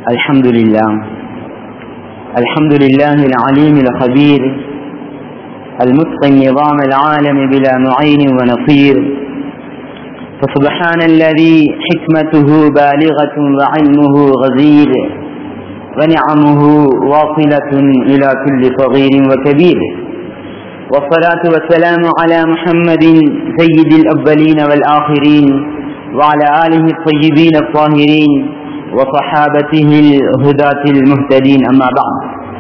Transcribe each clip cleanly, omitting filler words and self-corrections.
الحمد لله العليم الخبير المتقن نظام العالم بلا معين ونصير. فسبحان الذي حكمته بالغة وعلمه غزير ونعمه واصلة إلى كل صغير وكبير. والصلاة والسلام على محمد سيد الأولين والآخرين وعلى آله الطيبين الطاهرين وصحابته الهداة المهتدين. أما بعد،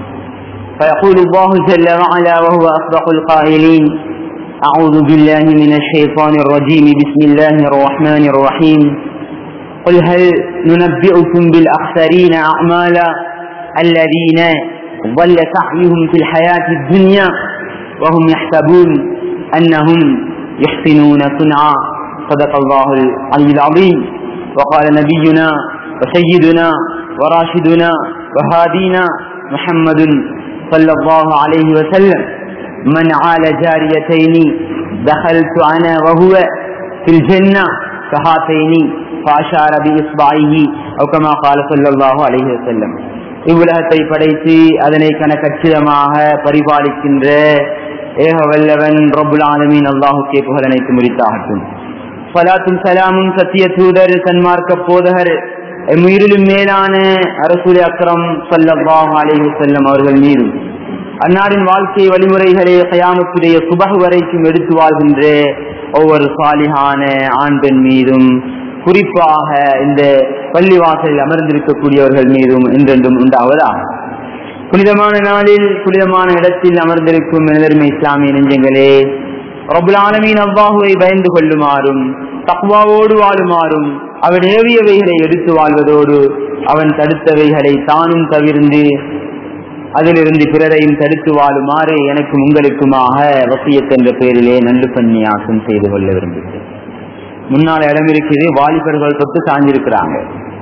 فيقول الله جل وعلا وهو أصدق القائلين: أعوذ بالله من الشيطان الرجيم، بسم الله الرحمن الرحيم. قل هل ننبئكم بالأخسرين أعمالا الذين ضل سعيهم في الحياة الدنيا وهم يحسبون أنهم يحسنون صنعا. صدق الله العلي العظيم. وقال نبينا وسيدنا وراشدنا وهادينا محمد صلى الله عليه وسلم: من عال جاريتين دخلت أنا وهو في الجنة كهاتين فأشار بإصبعه أو كما قال صلى الله عليه وسلم. இவ்வுலகத்தை படைத்து அதனை கணக்கச்சிதமாக பரிபாலிக்கின்ற ஏக வல்லவன் ரப்புல் ஆலமீன் அல்லாஹுக்கே புகழ் அனைத்து முறித்தாகட்டும். ஸலாத்தும் ஸலாமும் சத்திய தூதர் சன்மார்க்க போதகர் உயிரிலும் மேலான ரசூல் அக்ரம் ஸல்லல்லாஹு அலைஹி வஸல்லம் அவர்கள் மீதும், அன்னாரின் வாழ்க்கை வழிமுறைகளை கியாமத்துடைய சுபஹ் வரைக்கும் எடுத்து வாழ்கின்ற ஒவ்வொரு சாலிஹான ஆண் பெண் மீதும், குறிப்பாக இந்த பள்ளிவாசலில் அமர்ந்திருக்கக்கூடியவர்கள் மீதும் என்றென்றும் உண்டாவதாக. புனிதமான நாளில் புனிதமான இடத்தில் அமர்ந்திருக்கும் மனிதர்மை இஸ்லாமிய நெஞ்சங்களே, ரப்புல் ஆலமீன் அல்லாஹுவை பயந்து கொள்ளுமாறும் தக்வாவோடு வாழுமாறும் அவன் ஏவியவைகளை எடுத்து வாழ்வதோடு அவன் தடுத்தவைகளை தானும் தவிர்ந்து அதிலிருந்து பிறரையும் தடுத்து வாழுமாறு எனக்கும் உங்களுக்குமாக வசியத் என்ற பெயரிலே நன்று பன்னியாசம் செய்து கொள்ள விரும்புகிறேன். முன்னால் இடம் இருக்குது, வாலிபர்கள் தொட்டு சாஞ்சிருக்கிறாங்க.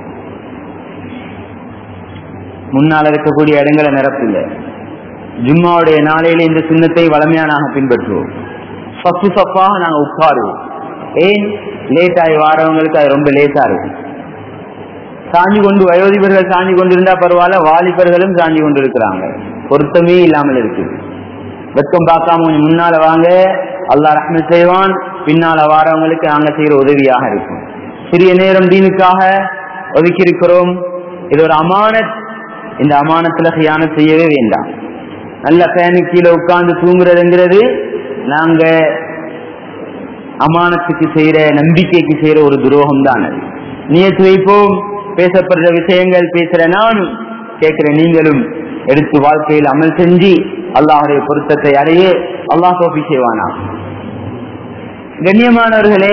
முன்னால் இருக்கக்கூடிய இடங்களை நிரப்பில்லை. ஜும்மாவுடைய நாளையில இந்த சுண்ணத்தை வளமையாக பின்பற்றுவோம். சப்பு சப்பாக நாங்கள் உட்காருவோம். ஏன் லேட் ஆகி வாரவங்களுக்கு அது ரொம்ப லேட்டா இருக்கும். சாஞ்சி கொண்டு வயோதிபர்கள் சாஞ்சி கொண்டு இருந்தா பரவாயில்ல, வாலிபர்களும் சாஞ்சி கொண்டு இருக்கிறாங்க. பொருத்தமே இல்லாமல் இருக்கு. வெட்கம் பார்க்காம கொஞ்சம் முன்னால வாங்க, அல்லாஹ் ரஹ்மத் செய்வான். பின்னால வாரவங்களுக்கு நாங்க செய்யற உதவியாக இருக்கும். சிறிய நேரம் தீனுக்காக ஒதுக்கி இருக்கிறோம். இது ஒரு அமானத். இந்த அமானத்துல கியானத் செய்யவே வேண்டாம். நல்ல ஃபேனு கீழே உட்கார்ந்து தூங்குறதுங்கிறது நாங்க அமானத்துக்கு செய்யற, நம்பிக்கைக்கு செய்யற ஒரு துரோகம் தான். அது நியத்து வைப்போம். பேசப்படுற விஷயங்கள் பேசுற நானும் கேட்கிற நீங்களும் எடுத்து வாழ்க்கையில் அமல் செஞ்சு அல்லாஹுடைய பொருத்தத்தை அடைய அல்லாஹ் தௌஃபீக் செய்வானா. கண்ணியமானவர்களே,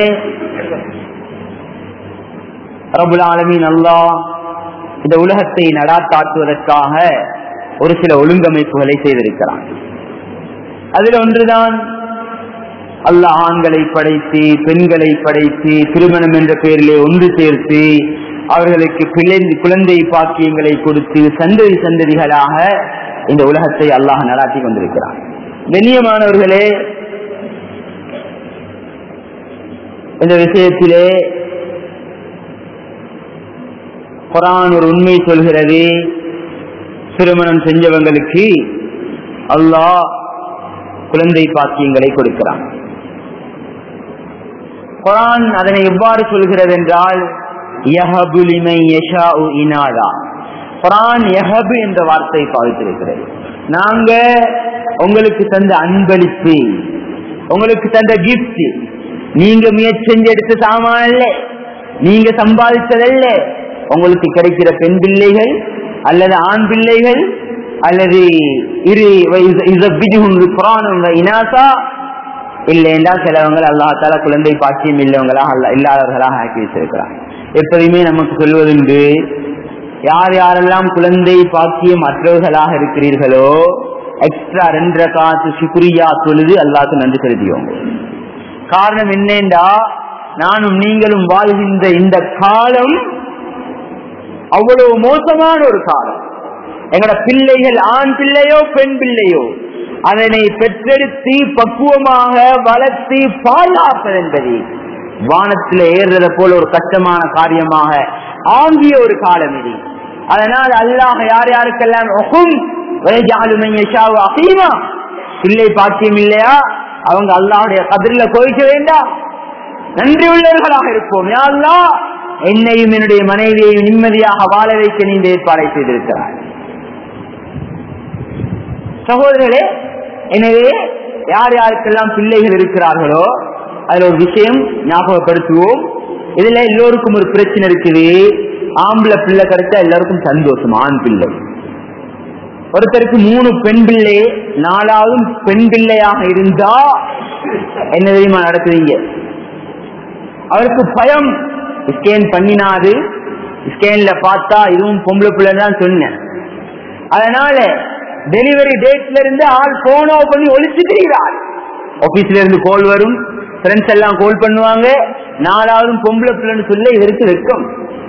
ரப்புல் ஆலமீன் அல்லாஹ் இந்த உலகத்தை நடாத்தாட்டுவதற்காக ஒரு சில ஒழுங்கமைப்புகளை செய்திருக்கிறான். அதில் ஒன்றுதான் அல்லாஹ் ஆண்களை படைத்து பெண்களை படைத்து திருமணம் என்ற பெயரிலே ஒன்று சேர்த்து அவர்களுக்கு குழந்தை பாக்கியங்களை கொடுத்து சந்ததி சந்ததிகளாக இந்த உலகத்தை அல்லாஹ் நடாத்தி கொண்டிருக்கிறான். கண்ணியமானவர்களே, இந்த விஷயத்திலே குர்ஆன் ஒரு உண்மை சொல்கிறது. திருமணம் செஞ்சவங்களுக்கு அல்லாஹ் குழந்தை பாக்கியங்களை கொடுக்கிறான். குர்ஆன் அதனை எவ்வாறு சொல்கிறது என்றால், யஹபு லிமன் யஷாஉ இனாதா. குர்ஆன் யஹபு என்ற வார்த்தையை பாவித்திருக்கிறது. நாங்க உங்களுக்கு தந்த அன்பளிப்பு, உங்களுக்கு தந்த கிஃப்ட், நீங்க முயற்சி செஞ்சு எடுத்த சாமான் அல்ல, நீங்க சம்பாதித்ததல்ல. உங்களுக்கு கிடைக்கிற பெண் பிள்ளைகள் அல்லது ஆண் பிள்ளைகள் அல்லது இல்லை என்றால் சிலவங்கள் அல்லாஹ் குழந்தை பாக்கியம் இல்லவங்களாக இல்லாதவர்களாக ஆக்கி வச்சிருக்கிறாங்க. எப்போதுமே நமக்கு சொல்வதுண்டு, யார் யாரெல்லாம் குழந்தை பாக்கியம் அற்றவர்களாக இருக்கிறீர்களோ எக்ஸ்ட்ரா 2 ரகாத் ஷுக்ரியா தொழுது அல்லாஹ்க்கு நன்றி செலுத்தியோங்க. காரணம் என்னென்றா, நானும் நீங்களும் வாழ்கின்ற இந்த காலம் அவ்வளவு மோசமான ஒரு காலம். எங்கட பிள்ளைகள் ஆண் பிள்ளையோ பெண் பிள்ளையோ அதனை பெற்றெடுத்து பக்குவமாக வளர்த்து பாதுகாப்பது என்பது வானத்தில் ஏறுறத போல ஒரு கஷ்டமான காரியமாக ஆங்கிய ஒரு காலம் இது. அதனால் அல்லாஹ் யார் யாருக்கெல்லாம் பிள்ளை பாக்கியம் இல்லையா அவங்க அல்லாஹ்வுடைய கபரில கோயிக்க வேண்டாம், நன்றி உள்ளவர்களாக இருப்போம். யா அல்லாஹ் என்னையும் என்னுடைய மனைவியையும் நிம்மதியாக வாழ வைக்க நீ ஏற்பாடை செய்திருக்கிறார். சகோதரர்களே, எனவே யார் யாருக்கெல்லாம் பிள்ளைகள் இருக்கிறார்களோ அதுல ஒரு விஷயம் ஞாபகப்படுத்துவோம். இதுல எல்லோருக்கும் ஒரு பிரச்சனை இருக்குது. ஆம்பளை பிள்ளை கிடைச்சா எல்லாருக்கும் சந்தோஷம். ஆண் பிள்ளை ஒருத்தருக்கு 3 பெண் பிள்ளை, 4வது பெண் பிள்ளையாக இருந்தா என்ன தெரியுமா நடக்குறீங்க? அவருக்கு பயம். ஸ்கேன் பண்ணினாது, ஸ்கேன்ல பார்த்தா இதுவும் பொம்பளை பிள்ளை தான் சொன்னேன். அதனால டெலிவரி டேட்ல இருந்து ஆள் போனோ பண்ணி ஒழிச்சு தெரிகிறார். ஆபீஸ்ல இருந்து கோல் வரும், ஃப்ரெண்ட்ஸ் எல்லாம் கோல் பண்ணுவாங்க, 4வது பொம்பளை பிள்ளைன்னு சொல்ல இதற்கு வெட்கம்.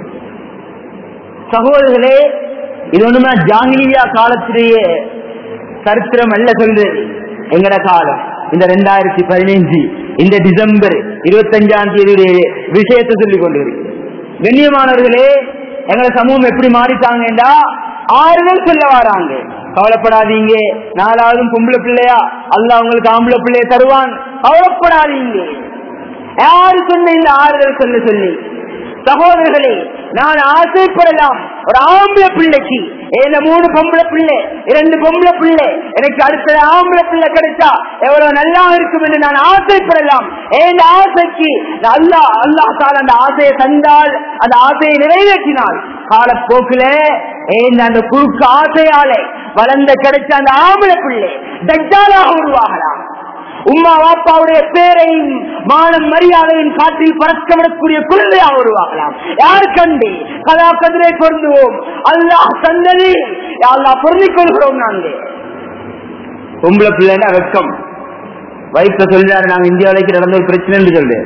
சகோதரர்களே, இது ஒண்ணுமே ஜாங்கிலியா காலத்திலேயே சரித்திரம் அல்ல சொல்றது. எங்கட காலம் இந்த 2015 இந்த டிசம்பர் 25ஆம் தேதி விஷயத்தை சொல்லிக் கொண்டிருக்கு. கண்ணியமானவர்களே, எங்களை சமூகம் எப்படி மாறிட்டாங்கடா, ஆறுதல் சொல்ல வராங்க. கவலைப்படாதீங்க, 4வது பொம்பளை பிள்ளையா அல்லாஹ் உங்களுக்கு ஆம்பளை பிள்ளைய தருவான், கவலைப்படாதீங்க. யாரு சொன்ன இந்த ஆறுதல் சொல்ல சொல்லி? சகோதரர்களே, நான் ஆசைப்படலாம் ஒரு ஆம்பளை பிள்ளைக்கு. 3 பொம்பளை பிள்ளை, 2 பொம்பளை பிள்ளை, எனக்கு அடுத்த ஆம்பளை பிள்ளை கிடைச்சா எவ்வளவு நல்லா இருக்கும் என்று நான் ஆசைப்படலாம். இந்த ஆசைக்கு அல்லாஹ் தால அந்த ஆசையை தந்தால், அந்த ஆசையை நிறைவேற்றினால், காலப்போக்கில அந்த குறுக்கு ஆசையாலே வளர்ந்த கிடைச்ச அந்த ஆம்பளை பிள்ளை தஜ்ஜாலாக உருவாகலாம். உம்மா வாப்பாவுடைய பேரையும் மானம் மரியாதையும் காற்றில் பறக்கவிடக்கூடிய குழந்தையாக உருவாகலாம். யார் கண்டு கதா கதிரை பொருந்துவோம். அல்லாஹ் தந்தது அல்லாஹ் பொருந்திக் கொள்கிறோம். நாங்கள் பொம்பளை பிள்ளைன்னா வெட்கம். வயிற்று சொல்றாரு, நாங்க இந்தியாவிலேக்கு நடந்த ஒரு பிரச்சனை என்று சொல்லு.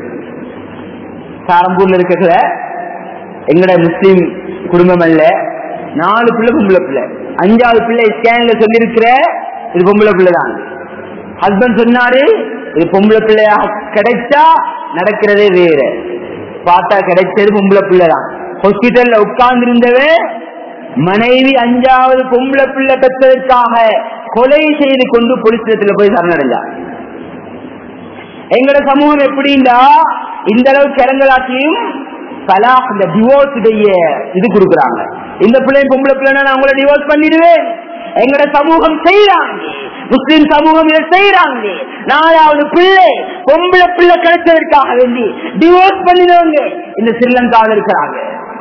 சாரம்பூர்ல இருக்கிற எங்கட முஸ்லீம் குடும்பம் அல்ல, 4 பிள்ளை பொம்பளை பிள்ளை, 5வது பிள்ளை ஸ்கேன்ல சொல்லிருக்கிற இது பொம்பளை பிள்ளைதான். ஹஸ்பண்ட் சொன்னாரு இது பொம்பளை பிள்ளையா கிடைச்சா நடக்கிறதே வேற, பார்த்தா கிடைச்சது பொம்பளை பிள்ளைதான். ஹாஸ்பிட்டல்ல உட்கார்ந்து இருந்தவே மனைவி 5வது பொம்பளை பிள்ளை பெற்றதற்காக கொலை செய்து கொண்டு போலீஸ்ல போய் சரணடைஞ்சார். எங்கட சமூகம் எப்படின்னா இந்த அளவுக்கு இறங்கலாட்டியும் தலாக், இந்த டிவோர்ஸ் இது கொடுக்குறாங்க. இந்த பிள்ளை பொம்பளை பிள்ளைனா நான் உங்களை டிவோர்ஸ் பண்ணிடுவேன். எங்கட சமூகம் செய்யறாங்க, முஸ்லிம் சமூகம் இதை செய்யறாங்க. 4வது பிள்ளை பொம்பளை பிள்ளை கிடைச்சதற்காக வேண்டி டிவோர்ஸ் பண்ணினவங்க இந்த ஸ்ரீலங்காவில் இருக்கிறாங்க.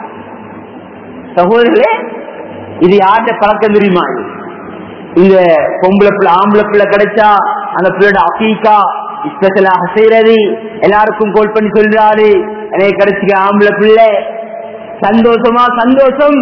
சகோதரர்களே, இது யார்கிட்ட பழக்கம் தெரியுமா? இந்த பொம்பளை பிள்ளை ஆம்பளை பிள்ளை கிடைச்சா அந்த பிள்ளையோட அக்கீக்கா ஸ்பெஷலாக செய்யறது, எல்லாருக்கும் கோல் பண்ணி சொல்றாரு எனக்கு கிடைச்சிக்க ஆம்பளை பிள்ளை, சந்தோஷமா சந்தோஷம்.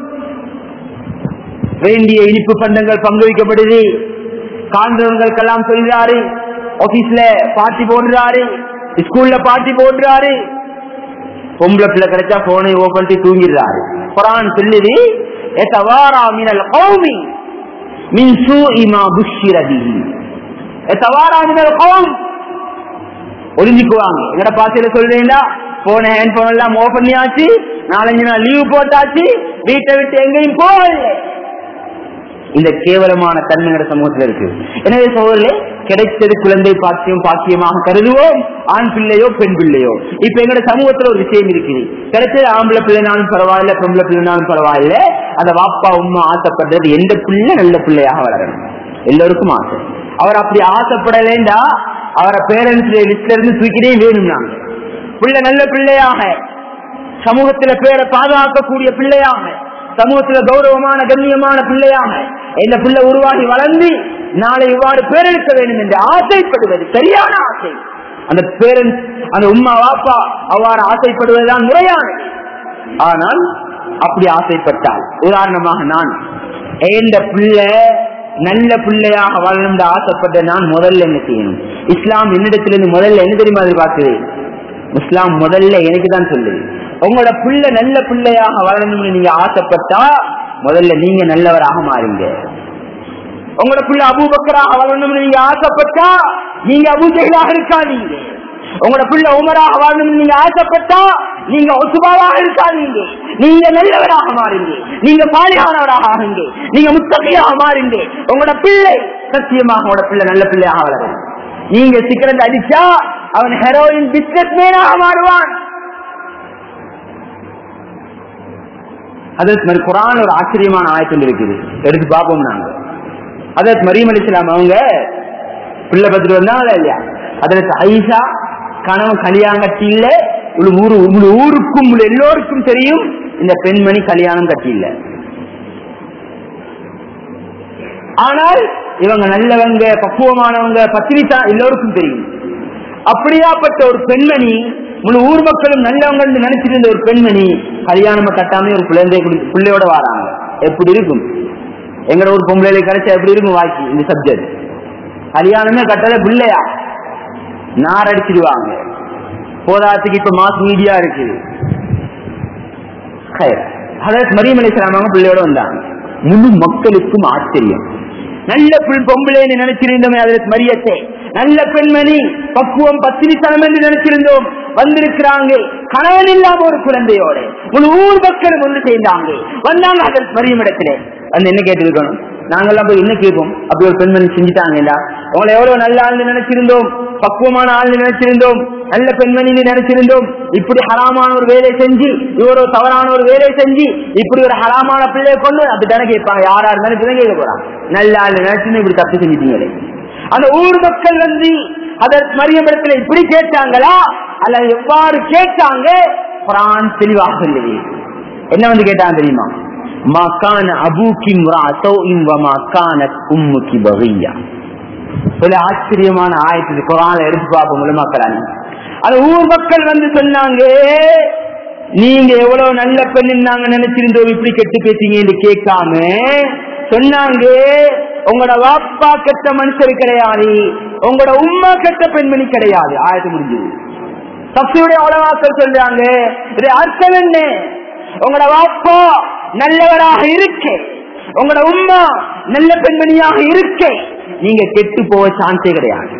வேண்டிய இனிப்பு பண்டங்கள் பங்கு வைக்கப்படுது, காண்றவங்களுக்கெல்லாம் சொல்றாரு, ஆபீஸ்ல பார்ட்டி போடுறாரு, ஸ்கூல்ல பார்ட்டி போடுறாரு. பொம்பளை பிள்ளை கிடைச்சா போனை ஓபன் பண்ணி தூங்கிடுறாரு. குர்ஆன் சொல்லுது, எதவாரா மினல் கௌமி மின் சூஇ மா புஷ்ஷிர பிஹி. எதவாரா மினல் கௌம், ஒளிஞ்சிக்குவாங்க. எங்கட பாசையில சொல்றீங்களா, போன ஹேண்ட் போன் எல்லாம் ஓபன் பண்ணியாச்சு, 4-5 நாள் லீவ் போட்டாச்சு, வீட்டை விட்டு எங்கேயும் போகல. இந்த கேவலமான தன்மைங்கிற சமூகத்தில் இருக்கு. எனவே சோழர்களே, கிடைத்தது குழந்தை பாக்கியமாக கருதுவோம், ஆண் பிள்ளையோ பெண் பிள்ளையோ. இப்ப எங்களோட சமூகத்துல ஒரு விஷயம் இருக்குது, கிடைச்சது ஆம்பளை பிள்ளைனாலும் பரவாயில்ல, பொம்பளை பிள்ளைனாலும் பரவாயில்ல, அந்த வாப்பா உம்மா ஆசைப்படுறது எந்த பிள்ளை நல்ல பிள்ளையாக வளரணும். எல்லோருக்கும் ஆசை. அவர் அப்படி ஆசைப்படலேண்டா அவரை பேரண்ட்ஸ் லிஸ்ட்ல இருந்து தூக்கிட்டே வேணும். நாங்க பிள்ளை நல்ல பிள்ளையாக, சமூகத்துல பேரை பாதுகாக்கக்கூடிய பிள்ளையாக, சமூகத்துல கௌரவமான கண்ணியமான பிள்ளையாக இந்த பிள்ளை உருவாகி வளர்ந்து நாளை இவ்வாறு பேரெடுக்க வேண்டும் என்று ஆசைப்படுவது சரியான ஆசை. அந்த பேரண்ட்ஸ், அந்த உம்மா வாப்பா அவ்வாறு ஆசைப்படுவதுதான் முறையானது. ஆனால் அப்படி ஆசைப்பட்டால், உதாரணமாக நான் எந்த பிள்ளை நல்ல பிள்ளையாக வளரும் ஆசைப்பட்ட நான் முதல்ல என்ன செய்யணும்? இஸ்லாம் என்னிடத்திலிருந்து முதல்ல என்ன தெரியுமா எதிர்பார்க்கிறேன்? இஸ்லாம் முதல்ல எனக்கு தான் சொல்லுது, உங்களோட பிள்ளை நல்ல பிள்ளையாக வளரணும்னு நீங்க ஆசைப்பட்டா முதல்ல நீங்க நல்லவராக மாறுங்க. உங்களோட பிள்ளை அபூபக்கராக வளரணும்னு நீங்க ஆசைப்பட்டா நீங்க அபூஜஹலாக இருக்காதீங்க. உங்களோட பிள்ளை உமராக வாழணும்னு நீங்க ஆசைப்பட்டா நீங்க ஒசுபாவாக இருக்காதீங்க, நீங்க நல்லவராக மாறுங்க, நீங்க பாலியானவராக ஆகுங்க, நீங்க முத்தகையாக மாறுங்க. உங்களோட பிள்ளை சத்தியமாக உங்களோட பிள்ளை நல்ல பிள்ளையாக வளரும். நீங்க சிகரெட் அடிச்சா அவன் ஹெரோயின் பிசினஸ் மேனாக மாறுவான். அதற்கு மாதிரி குர்ஆன் ஒரு ஆச்சரியமான ஆயத்தில் இருக்குது, எடுத்து பார்ப்போம். நாங்க அதற்கு மரியம் அலைஹிஸ்ஸலாம் அவங்க பிள்ளை பத்துட்டு வந்தாங்களா இல்லையா? அதற்கு ஆயிஷா கணவன் கல்யாணம் கட்டி இல்ல, ஊருக்கும் எல்லோருக்கும் தெரியும் இந்த பெண்மணி கல்யாணம் கட்டி இல்ல. ஆனால் இவங்க நல்லவங்க, பக்குவமானவங்க, பத்திரிக்கா எல்லோருக்கும் தெரியும். அப்படியாப்பட்ட ஒரு பெண்மணி, முழு ஊர் மக்களும் நல்லவங்க நினைச்சிருந்த ஒரு பெண்மணி கல்யாணம் கட்டாம ஒரு பிள்ளையோட வராங்க. எப்படி இருக்கும்? எங்கட ஒரு பொம்பளை கிடைச்சா எப்படி இருக்கும் வாக்கி இந்த சப்ஜெக்ட்? கல்யாணமே கட்டத பிள்ளையா நார் அடிச்சிடுவாங்க. போதாத்துக்கு இப்ப மாஸ் மீடியா இருக்கு. மரியம் அலைஹிஸ்ஸலாம் பிள்ளையோட வந்தாங்க. முழு மக்களுக்கும் ஆச்சரியம். நல்ல பொம்பளைன்னு நினைச்சிருந்தோமே அதற்கு மரியத்தை, நல்ல பெண்மணி, பக்குவம், பத்திரித்தனம் என்று நினைச்சிருந்தோம். வந்திருக்கிறாங்க கணவன் இல்லாம ஒரு குழந்தையோட. முழு ஊர் மக்களும் ஒன்று சேர்ந்தாங்க, வந்தாங்க அதற்கு மரியம் இடத்துல. வந்து என்ன கேட்டிருக்கணும்? நாங்கெல்லாம் போய் என்ன கேட்போம்? அப்படி ஒரு பெண்மணி செஞ்சுட்டாங்கடா, உங்களை எவ்வளவு நல்ல ஆள்னு நினைச்சிருந்தோம், பக்குவமான ஆள்னு நினைச்சிருந்தோம், நல்ல பெண்மணி நினைச்சிருந்தோம். இப்படி ஹராமான ஒரு வேலை செஞ்சு, இவரோ தவறான ஒரு வேலை செஞ்சு, இப்படி ஒரு ஹராமான பிள்ளையை கொண்டு அப்படித்தானே கேட்பாங்க. யாரா இருந்தாலும் கேட்க போறாங்க. நல்ல ஆள் நினைச்சுன்னு இப்படி தப்பு செஞ்சுட்டீங்களே. அந்த ஊர் மக்கள் வந்து அதற்கு மரியம் இடத்துல இப்படி கேட்டாங்களா அல்ல எவ்வாறு கேட்டாங்க? குர்ஆன் தெளிவாக சொல்லுது. என்ன வந்து கேட்டாங்க தெரியுமா? மகான அபூகி முராத்தௌஇன் வமகானத் உம்முகி பகியா. ஒரு ஆச்சரியமான ஆயத்து குர்ஆன்ல எடுத்து பார்ப்போம். உலமாக்கள் அந்த ஊர் மக்கள் வந்து சொன்னாங்க, நீங்க எவ்வளவு நல்ல பெண்ணு நாங்க நினைச்சிருந்தோம், இப்படி கெட்டு பேசிங்க என்று கேட்காம சொன்னாங்க, உங்களோட வாப்பா கெட்ட மனுஷர் கிடையாது, உங்களோட உம்மா கெட்ட பெண்மணி கிடையாது. ஆயத்து முடிஞ்சது. தஃசீருடைய உலமாக்கள் சொல்றாங்க, இது அர்த்தம் என்ன? உங்களோட வாப்பா நல்லவராக இருக்க, உங்களோட உம்மா நல்ல பெண்மணியாக இருக்க, நீங்க கெட்டு போக சான்ஸே கிடையாது.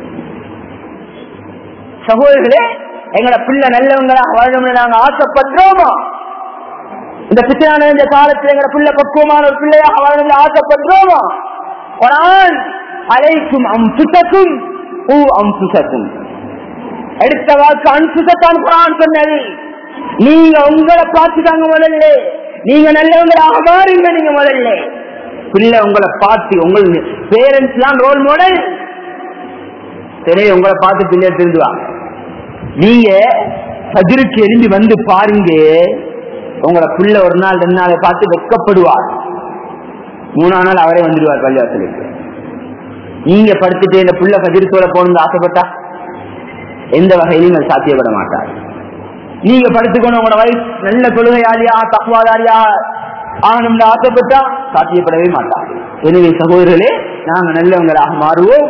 சகோதரர்களே, எங்களோட பிள்ளை நல்லவங்களாக வாழணும்னு நாங்க ஆசைப்படுறோமா? இந்த பிச்சையான இந்த காலத்தில் எங்களோட பிள்ளை பக்குவமான ஒரு பிள்ளையாக வாழணும்னு ஆசைப்படுறோமா? குர்ஆன் அலைக்கும் அன்ஃபுஸக்கும் அன்ஃபுஸக்கும், எடுத்த வாக்கு அன்ஃபுஸத்தான் குர்ஆன் சொன்னது. நீங்க உங்களை பார்த்துட்டாங்க முதல்ல, நீங்க நல்லவங்களாக மாறுங்க. நீங்க முதல்ல பிள்ளை உங்களை பார்த்து, உங்கள் பேரண்ட்ஸ் எல்லாம் ரோல் மாடல். சரி, உங்களை பார்த்து பிள்ளை திருந்துவாங்க. நீங்க ஃபஜ்ருக்கு எழும்பி வந்து பாருங்க, உங்களை பிள்ளை ஒரு நாள் 2 நாளை பார்த்து வெட்கப்படுவார். 3ஆம் நாள் அவரே வந்துடுவார் பள்ளிவாசலுக்கு. நீங்க படுத்துட்டு இந்த புள்ள ஃபஜ்ருக்கோட போகணும்னு ஆசைப்பட்டா எந்த வகையிலும் சாத்தியப்பட மாட்டார். நீங்க படுத்துக்கணும், உங்களோட வயசு நல்ல தொழுகையாளியா தக்வாதாரியா ஆகணும்னு ஆசைப்பட்டா சாத்தியப்படவே மாட்டார். எனவே சகோதரர்களே, நாங்க நல்லவங்களாக மாறுவோம்.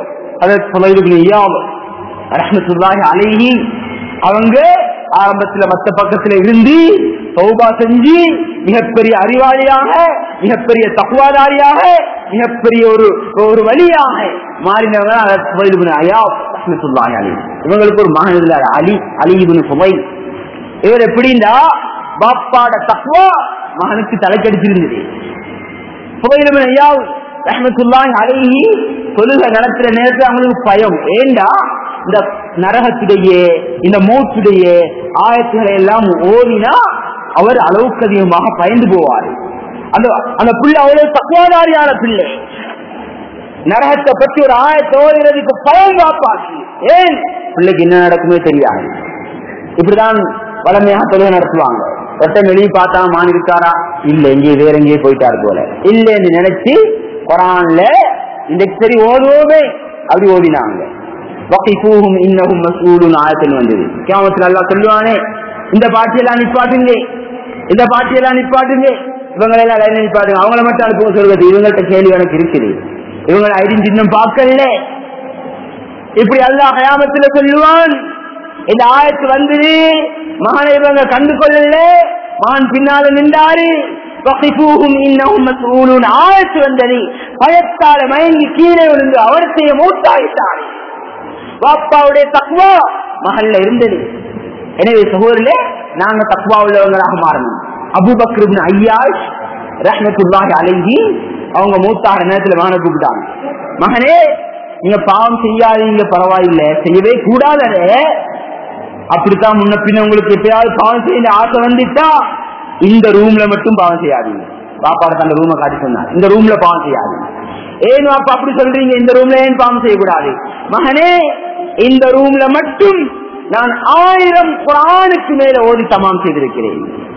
ரஹ்மத்துல்லாஹி அலைஹி அவங்க ஆரம்பத்துல மத்த பக்கத்துல இருந்து தௌபா செஞ்சு மிகப்பெரிய அறிவாளியாக, மிகப்பெரிய தக்வாதாரியாக, மிகப்பெரிய ஒரு வழியாக மாறினவங்க ரஹ்மத்துல்லாஹி அலைஹி. இவங்களுக்கு ஒரு மகன் இருந்தார், அலி இப்னு ஃபுதைல். இவர் எப்படின்னா பாப்பாட தக்வா மகனுக்கு தலைக்கடிச்சிருந்தது. ஃபுதைல் இப்னு ஐயாஸ் ரஹ்மத்துல்லாஹி அலைஹி தொழுகை நடத்துற நேரத்தில் அவங்களுக்கு பயம். ஏண்டா இந்த நரகத்துடைய இந்த மௌத்துடைய ஆயத்துக்களை எல்லாம் ஓதினா அவர் அளவுக்கு அதிகமாக பயந்து போவார். அந்த பிள்ளை அவ்வளவு தக்குவாதாரியான பிள்ளை. நரகத்தை பற்றி ஒரு ஆயத்தை ஓதுறதுக்கு பயம் காப்பாச்சு. ஏன்? பிள்ளைக்கு என்ன நடக்குமே தெரியாது. இப்படிதான் வளமையாக தொழுகை நடத்துவாங்க. ஒட்டம் வெளியே பார்த்தா மான் இருக்காரா? இல்ல, எங்கேயே வேற எங்கேயே போயிட்டாரு போல இல்லன்னு நினைச்சு குர்ஆன்ல இன்றைக்கு சரி ஓதுவோமே அப்படி ஓதினாங்க. வகிஃபூஹும் இன்னஹும் மஸ்ஊலுன் ஆயத்தில் வந்தது. கியாமத்தில் அல்லாஹ் சொல்லுவானே, இந்த பாட்டியெல்லாம் நிப்பாட்டுங்க, இந்த பாட்டியெல்லாம் நிப்பாட்டுங்க, இவங்களெல்லாம் லைன்ல நிப்பாட்டுங்க, அவங்கள மட்டும் அனுப்புங்க சொல்றது. இவங்கள்ட்ட கேள்வி எனக்கு இருக்குது, இவங்களை ஐடின் சின்னம் பார்க்கல. இப்படி அல்லாஹ் கியாமத்துல சொல்லுவான். இந்த ஆயத்து வந்தது, மகனை இவங்க கண்டு கொள்ளல, மகன் பின்னால நின்றாரு. ஆயத்து வந்தது, பயத்தால மயங்கி கீழே விழுந்து அவர்த்தைய மூத்தாயிட்டார். பாப்பாவுடைய தக்வா மகள்ல இருந்தது. எனவே சகோதரர்களே, நாங்க தக்வா உள்ளவங்களாக மாறணும். அபூபக்கர் இப்னு அய்யாஷ் ரஹ்மத்துல்லாஹி அலைஹி அவங்க மூத்தாகிற நேரத்துல மகனை கூப்பிட்டாங்க. மகனே, நீங்க பாவம் செய்யாதீங்க, பரவாயில்லை, செய்யவே கூடாதே. அப்படித்தான் முன்ன பின்ன உங்களுக்கு எப்பயாவது பாவம் செய்ய ஆசை வந்துட்டா இந்த ரூம்ல மட்டும் பாவம் செய்யாதீங்க. பாப்பாட தந்த ரூமை காட்டி சொன்னாங்க, இந்த ரூம்ல பாவம் செய்யாதீங்க. ஏன் பாப்பா அப்படி சொல்றீங்க, இந்த ரூம்ல ஏன் பாவம் செய்யக்கூடாது? மகனே, இந்த ரூம்ல மட்டும் நான் 1000 குர்ஆனுக்கு மேல ஓதி தமாம் செய்திருக்கிறேன்.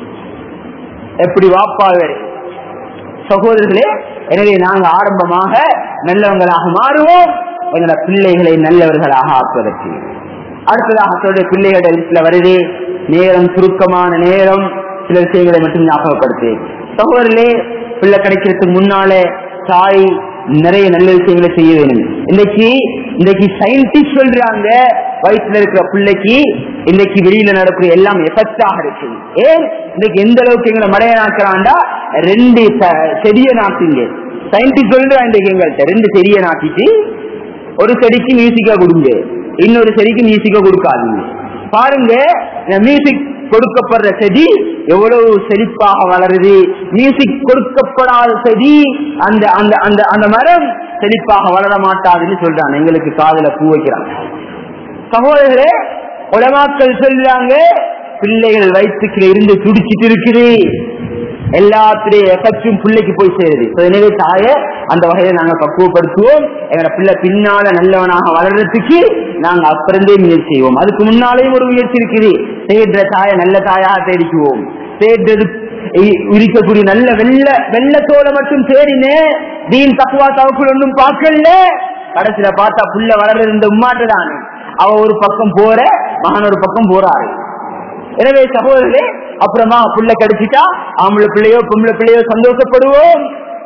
எப்படி வாப்பாவே சகோதரர்களே. எனவே நாங்கள் ஆரம்பமாக நல்லவங்களாக மாறுவோம், எங்களோட பிள்ளைகளை நல்லவர்களாக ஆக்குவதற்கு. அடுத்ததாக சொல்ற பிள்ளைகளிடத்துல வருது நேரம், சுருக்கமான நேரம், சில விஷயங்களை மட்டும் ஞாபகப்படுத்து. சகோதரர்களே, பிள்ளை கிடைக்கிறதுக்கு முன்னாலே தாய் நிறைய நல்ல விஷயங்களை செய்ய வேணும். இன்னைக்கு சயின்டிஸ்ட் சொல்றாங்க, வயிற்றுல இருக்கிற பிள்ளைக்கு இன்னைக்கு வெளியில நடக்கிற எல்லாம் எஃபெக்டாக இருக்கு. ஏன் இன்னைக்கு எந்த அளவுக்கு எங்களை மடைய நாக்குறான்டா, 2 செடியை நாட்டுங்க. சயின்டிஸ்ட் சொல்றான், இன்றைக்கு எங்கள்கிட்ட 2 செடியை நாட்டிட்டு ஒரு செடிக்கு மியூசிக்கா கொடுங்க, இன்னொரு செடிக்கு மியூசிக்கா கொடுக்காதீங்க. பாருங்க, மியூசிக் கொடுக்கப்படுற செடி எவ்வளவு செழிப்பாக வளருது, மியூசிக் கொடுக்கப்படாத செடி அந்த அந்த அந்த அந்த மரம் செழிப்பாக வளர மாட்டாதுன்னு சொல்றாங்க. எங்களுக்கு காதுல பூ வைக்கிறாங்க. சகோதரர்களே, உலமாக்கள் சொல்றாங்க, பிள்ளைகள் வயிற்றுக்குள்ள இருந்து துடிச்சிட்டு இருக்குது, எல்லாத்துடைய எஃபெக்டும் பிள்ளைக்கு போய் சேருது. எனவே தாய அந்த வகையில நாங்க பக்குவப்படுத்துவோம். எங்களோட பிள்ளை பின்னால நல்லவனாக வளர்றதுக்கு நாங்க அப்பிருந்தே முயற்சி செய்வோம். அதுக்கு முன்னாலேயும் ஒரு முயற்சி இருக்குது. தேடுற தாய நல்ல தாயாக தேடிக்குவோம். தேடுறது இருக்கக்கூடிய நல்ல வெள்ளத்தோட மட்டும் தேடினே, தீன் தக்வா தவக்குள் ஒன்றும் பார்க்கல. கடைசியில பார்த்தா புள்ள வளர்றது இந்த உம்மாட்டு தானே. அவ ஒரு பக்கம் போற, மகன் ஒரு பக்கம் போறாரு. எனவே சகோதரர்களே, அப்புறமா புள்ள கிடைச்சிட்டா ஆம்பளை பிள்ளையோ பொம்பளை பிள்ளையோ சந்தோஷப்படுவோம்.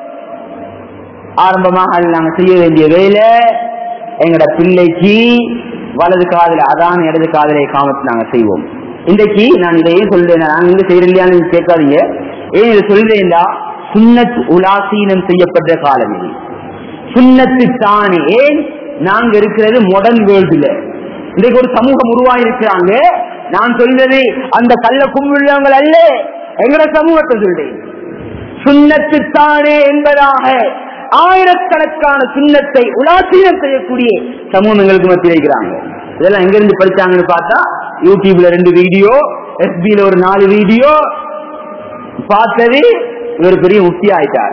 ஆரம்பமாக நாங்க செய்ய வேண்டிய வேலை, எங்கட பிள்ளைக்கு வலது காதல அதான் இடது காதலை காமத்து நாங்க செய்வோம். இன்றைக்கு நான் இதையும் சொல்றேன், நான் இங்க செய்யலையான்னு கேட்காதீங்க. ஏன் இதை சொல்றேன்டா, சுன்னத் உலாசீனம் செய்யப்பட்ட காலம் இது. சுன்னத்து தானே. ஏன் நாங்க இருக்கிறது மாடர்ன் வேர்ல்டுல, இன்றைக்கு ஒரு சமூகம் உருவாயிருக்கிறாங்க. நான் சொல்றது அந்த கள்ள கும்புள்ளவங்கள் அல்ல, எங்கட சமூகத்தை சொல்றேன். சுன்னத்து தானே என்பதாக ஆயிரக்கணக்கான சுன்னத்தை உலாசீனம் செய்யக்கூடிய சமூகம் எங்களுக்கு மத்தியில் இருக்கிறாங்க. இதெல்லாம் எங்க இருந்து படிச்சாங்கன்னு பார்த்தா, யூடியூப்ல 2 வீடியோ, எஸ்பில ஒரு 4 வீடியோ பார்த்தது இவர் பெரிய முக்தி ஆயிட்டாரு.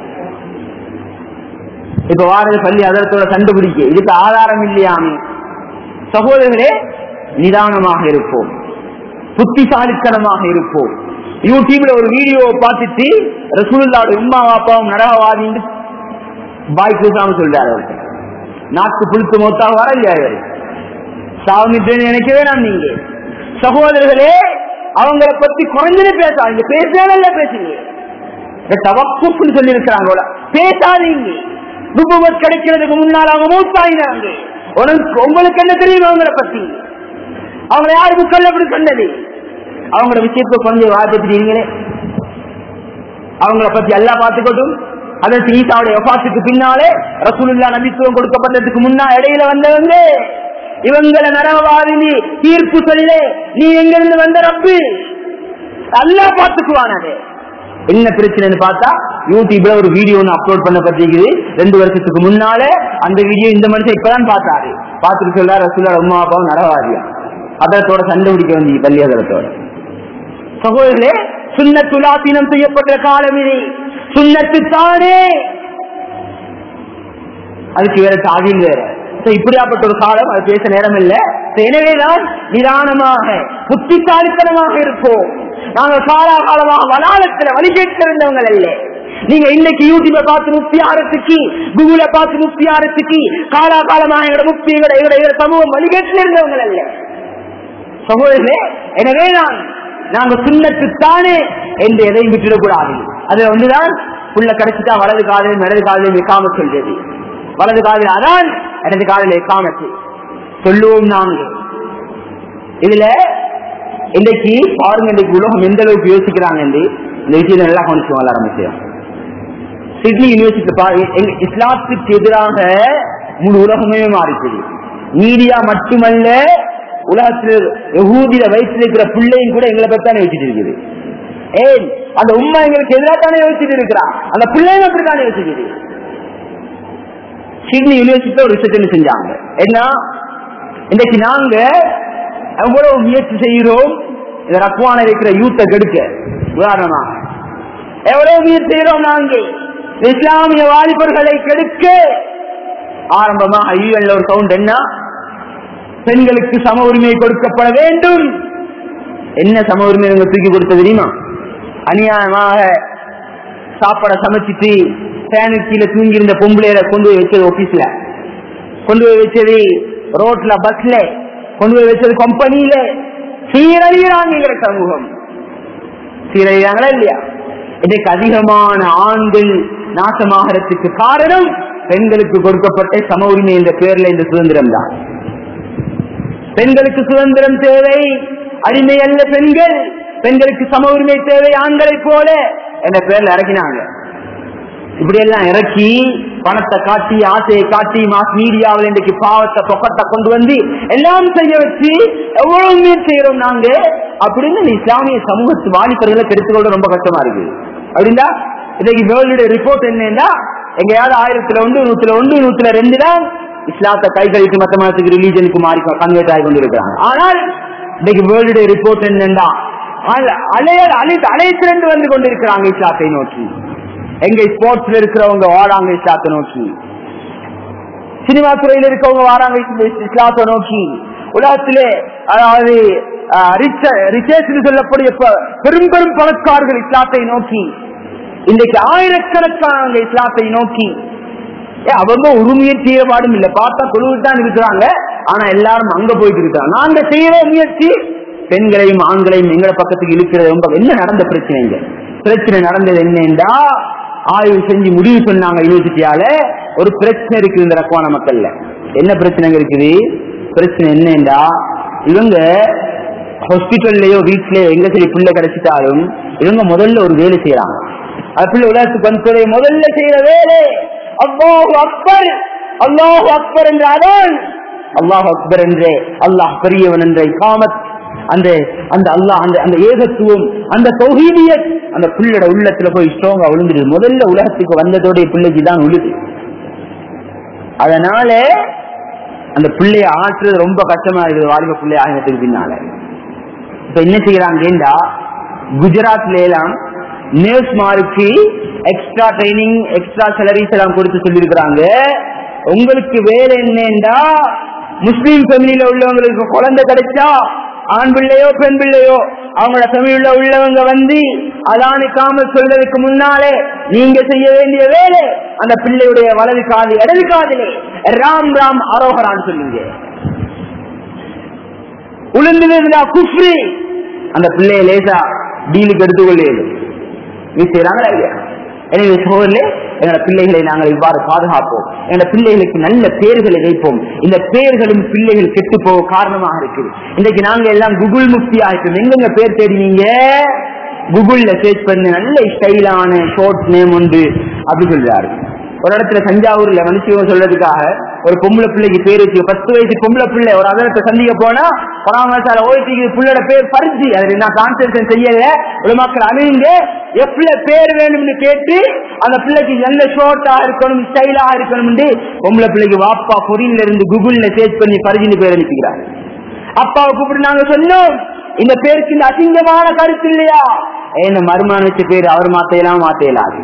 இப்ப வாரது பள்ளி அதரத்தோட கண்டுபிடிக்க இதுக்கு ஆதாரம் இல்லையாமே. சகோதரர்களே, நிதானமாக இருப்போம், புத்திசாலித்தனமாக இருப்போம். யூடியூப்ல ஒரு வீடியோ பார்த்துட்டு ரசூலுல்லாஹி உம்மா வாப்பாவும் நரகவாதின்னு பாய் பேசாம சொல்றாரு. நாக்கு புழுத்து மொத்தாக வர இல்லையா சாமின்னு நினைக்கவே நான். நீங்க சகோதரர்களே, அவங்களை பத்தி குறைஞ்சது பேசாதீங்க, பேசுறதல்ல பேசுங்க. தவக்குன்னு சொல்லி இருக்கிறாங்க, பேசாதீங்க. நுபுவத் கிடைக்கிறதுக்கு முன்னால் அவங்க மூத்தாயினாங்க. உங்களுக்கு என்ன தெரியும் அவங்களை பத்தி? அவங்களை யாருக்கு சொல்ல அப்படி சொன்னது? அவங்களோட விஷயத்தை கொஞ்சம் வாசிக்கிறீங்களே, அவங்கள பத்தி எல்லாம் பார்த்துக்கட்டும். அதற்கு ஈசாவுடைய வஃபாத்துக்கு பின்னாலே ரசூலுல்லாஹ் நபித்துவம் கொடுக்கப்பட்டதுக்கு முன்னா இடையில வந்தவங்க இவங்களை நரகவாதினி தீர்ப்பு சொல்ல, நீ எங்கிருந்து வந்த ரப்பு அல்லாஹ் பார்த்துக்குவானே. என்ன பிரச்சனைன்னு பார்த்தா, யூடியூப்ல ஒரு வீடியோ ஒன்று அப்லோட் பண்ணப்பட்டிருக்குது 2 வருஷத்துக்கு முன்னால. அந்த வீடியோ இந்த மனுஷன் இப்பதான் பார்த்தாரு. பார்த்துட்டு சொல்றாரு, ரசூலுல்லாஹ் உம்மா அப்பாவும் நரகவாதியா. அதத்தோட சண்டை பிடிக்க வேண்டிய பள்ளி அதரத்தோட. சகோதரர்களே, சுன்னத்துலாசீனம் செய்யப்பட்ட காலம் இது. சுன்னத்து தானே, அதுக்கு வேற தாவில் வேற. இப்படியாப்பட்ட ஒரு காலம், அது பேச நேரம் இல்லை. எனவேதான் நிதானமாக புத்திசாலித்தனமாக இருப்போம். நாங்கள் காலாகாலமாக வளாலத்துல வழிகேட்டு இருந்தவங்கள் அல்ல. நீங்க இன்னைக்கு யூடியூப பார்த்து முக்தி ஆறத்துக்கு, கூகுள பார்த்து முக்தி ஆறத்துக்கு காலாகாலமாக எங்களோட முக்தி எங்களோட சமூகம் வழிகேட்டில் இருந்தவங்கள் அல்ல சகோதரர்களே. எனவே நாங்க சுன்னத்துத்தானே என்று எதையும் விட்டுடக்கூடாது. அதுல வந்துதான் புள்ள கிடைச்சிட்டா வலது காதலையும் இடது காதலையும் வைக்காம சொல்றது. வலது காதல் அதான், இடது காதல் வைக்காமத்து சொல்லுவோம் நாங்க. இதுல இன்னைக்கு பாருங்க, இன்னைக்கு உலகம் எந்த அளவுக்கு யோசிக்கிறாங்க என்று இந்த விஷயத்தை நல்லா கவனிச்சு வளர ஆரம்பிச்சோம். சிட்னி யூனிவர்சிட்டி இஸ்லாத்துக்கு எதிராக முழு உலகமே மாறிச்சது. மீடியா மட்டுமல்ல, உலகத்தில் யஹூதியில வயிற்றில் இருக்கிற பிள்ளையும் கூட எங்களை பத்தானே வச்சுட்டு இருக்குது. ஏன் அந்த உம்மா எங்களுக்கு எதிராகத்தானே யோசிச்சுட்டு இருக்கிறா, அந்த பிள்ளைங்க அப்படித்தானே யோசிக்குது. சிட்னி யூனிவர்சிட்டியில ஒரு ரிசர்ச் செஞ்சாங்க. என்ன, இன்னைக்கு நாங்க எவ்வளவு முயற்சி செய்கிறோம் இந்த ரக்வான இருக்கிற யூத்தை கெடுக்க. உதாரணமா எவ்வளவு முயற்சி செய்கிறோம் நாங்க இஸ்லாமிய வாலிபர்களை கெடுக்க. ஆரம்பமா ஐயல்ல ஒரு சவுண்ட் என்ன, பெண்களுக்கு சம உரிமை கொடுக்கப்பட வேண்டும். என்ன சம உரிமை தூக்கி கொடுத்த தெரியுமா? அநியாயமாக சாப்பாட சமைச்சிட்டு ஃபேனுக்கு கீழே தூங்கி இருந்த பொம்பளையில கொண்டு போய் வச்சது, ஆபீஸ்ல கொண்டு போய் வச்சது, ரோட்ல பஸ்ல கொண்டு போய் வச்சது, கம்பெனியில சீரழிகிறாங்க. சமூகம் சீரழிகிறாங்களா இல்லையா? இதற்கு அதிகமான ஆண்கள் நாசமாகறதுக்கு காரணம் பெண்களுக்கு கொடுக்கப்பட்ட சம உரிமை என்ற பேர்ல இந்த சுதந்திரம் தான். பெண்களுக்கு சுதந்திரம் தேவை, அடிமை அல்ல பெண்கள். பெண்களுக்கு சம உரிமை தேவை ஆண்களை போல என்ற பேர்ல இறக்கினாங்க. இப்படி எல்லாம் இறக்கி பணத்தை காட்டி ஆசையை காட்டி மாஸ் மீடியாவில் இன்றைக்கு பாவத்தை பொக்கத்தை கொண்டு வந்து எல்லாம் செய்ய வச்சு எவ்வளவு முயற்சி செய்யறோம் நாங்க அப்படின்னு இஸ்லாமிய சமூகத்து வாலிபர்களை கெடுத்துக்கொள்ள ரொம்ப கஷ்டமா இருக்கு. அப்படின்னா இன்னைக்கு வேர்ல்டு ரிப்போர்ட் என்னன்னா, எங்கேயாவது 1000 100 102 தான் இஸ்லாத்தை கை கழித்து மத்த மதத்துக்கு ரிலீஜனுக்கு மாறி கன்வெர்ட் ஆகி கொண்டு இருக்கிறாங்க. ஆனால் இன்னைக்கு வேர்ல்டு ரிப்போர்ட் என்னன்னா, அலைத்திரண்டு வந்து கொண்டிருக்கிறாங்க இஸ்லாத்தை நோக்கி. எங்க ஸ்போர்ட்ஸ்ல இருக்கிறவங்க வாராங்க இஸ்லாத்தை நோக்கி, சினிமா துறையில இருக்கவங்க வாராங்க இஸ்லாத்தை நோக்கி. உலகத்திலே அதாவது சொல்லக்கூடிய பெரும் பெரும் பணக்காரர்கள் இஸ்லாத்தை நோக்கி, இன்றைக்கு ஆயிரக்கணக்கான இஸ்லாத்தை நோக்கி. அவங்க ஒரு முயற்சியே பாடும் இல்ல, பார்த்தா தொழுவிட்டு இருக்கிறாங்க. ஆனா எல்லாரும் அங்க போயிட்டு இருக்காங்க. நாங்க செய்யற முயற்சி பெண்களையும் ஆண்களையும் எங்களை பக்கத்துக்கு இழுக்கிறது. ரொம்ப என்ன நடந்த பிரச்சனை நடந்தது என்னன்னா, ஆய்வு செஞ்சு முடிவு சொன்னாங்க யூனிவர்சிட்டியால, ஒரு பிரச்சனை இருக்குது இந்த ரக்வான மக்கள்ல. என்ன பிரச்சனை இருக்குது? பிரச்சனை என்னன்னா, இவங்க ஹாஸ்பிட்டல்லயோ வீட்லயோ எங்க சரி பிள்ளை கிடைச்சிட்டாலும் இவங்க முதல்ல ஒரு வேலை செய்யறாங்க. அது பிள்ளை உலகத்துக்கு வந்து முதல்ல செய்யற வேலை அல்லாஹு அக்பர், அல்லாஹு அக்பர் என்ற அதான், அல்லாஹு அக்பர் என்றே அல்லாஹ் பெரியவன் என்ற இகாமத், அந்த அந்த அல்லாஹ் அந்த ஏகத்துவம், அந்த தௌஹீதியத் அந்த பிள்ளையோட உள்ளத்துல போய் ஸ்ட்ராங்கா விழுந்துடுது. முதல்ல உலகத்துக்கு வந்ததோடைய பிள்ளைக்கு தான் விழுது. அதனால அந்த பிள்ளைய ஆற்றுறது ரொம்ப கஷ்டமா இருக்குது வாலிப பிள்ளை ஆகினத்துக்கு பின்னால. இப்ப என்ன செய்யறாங்கன்னா, குஜராத்ல எல்லாம் நர்ஸ் மாருக்கு எக்ஸ்ட்ரா ட்ரைனிங் எக்ஸ்ட்ரா சேலரிஸ் எல்லாம் கொடுத்து சொல்லி இருக்கிறாங்க. உங்களுக்கு வேலை என்னன்னா, முஸ்லீம் ஃபேமிலியில உள்ளவங்களுக்கு குழந்தை கிடைச்சா ஆண் பிள்ளையோ பெண் பிள்ளையோ அவங்களோட ஃபேமிலியில உள்ளவங்க வந்து அதானிக்காம சொல்றதுக்கு முன்னாலே நீங்க செய்ய வேண்டிய வேலை, அந்த பிள்ளையுடைய வலது காது இடது காதிலே ராம் ராம் அரோகரான்னு சொல்லுங்க. உளுந்துனா குஃப்ரி, அந்த பிள்ளைய லேசா டீலுக்கு எடுத்துக்கொள்ளே செய்யறாங்களா இல்லையா? எனவே சோழர்களே, எங்களோட பிள்ளைகளை நாங்கள் இவ்வாறு பாதுகாப்போம், எங்களோட பிள்ளைகளுக்கு நல்ல பெயர்களை வைப்போம். இந்த பெயர்களும் பிள்ளைகள் கெட்டு போக காரணமாக இருக்குது. இன்றைக்கு நாங்க எல்லாம் கூகுள் முக்தி ஆயிட்டோம். எங்கெங்க பேர் தேடினீங்க? கூகுள்ல சர்ச் பண்ணி நல்ல ஸ்டைலான ஷார்ட் நேம் உண்டு அப்படி சொல்றாரு. ஒரு இடத்துல தஞ்சாவூர்ல மனுஷன் சொல்றதுக்காக ஒரு பொம்பளை பிள்ளைக்கு பேர் வச்சு, 10 வயசு பொம்பளை பிள்ளை ஒரு அதரத்தை சந்திக்க போனா பராமரிசால ஓய்ச்சி பிள்ளையோட பேர் பறிச்சு அதுல நான் கான்சென்ட்ரேஷன் செய்யல, ஒரு மக்கள் அணுங்க எப்படி பேர் வேணும்னு கேட்டு அந்த பிள்ளைக்கு நல்ல ஷார்ட்டா இருக்கணும் ஸ்டைலா இருக்கணும் பொம்பளை பிள்ளைக்கு வாப்பா பொறியில இருந்து கூகுள்ல சர்ச் பண்ணி பரிஜின்னு பேர் அனுப்பிக்கிறாங்க. அப்பாவை கூப்பிட்டு நாங்க சொன்னோம், இந்த பேருக்கு இந்த அசிங்கமான கருத்து இல்லையா? என்ன மருமான வச்ச பேர் அவர் மாத்தையலாது.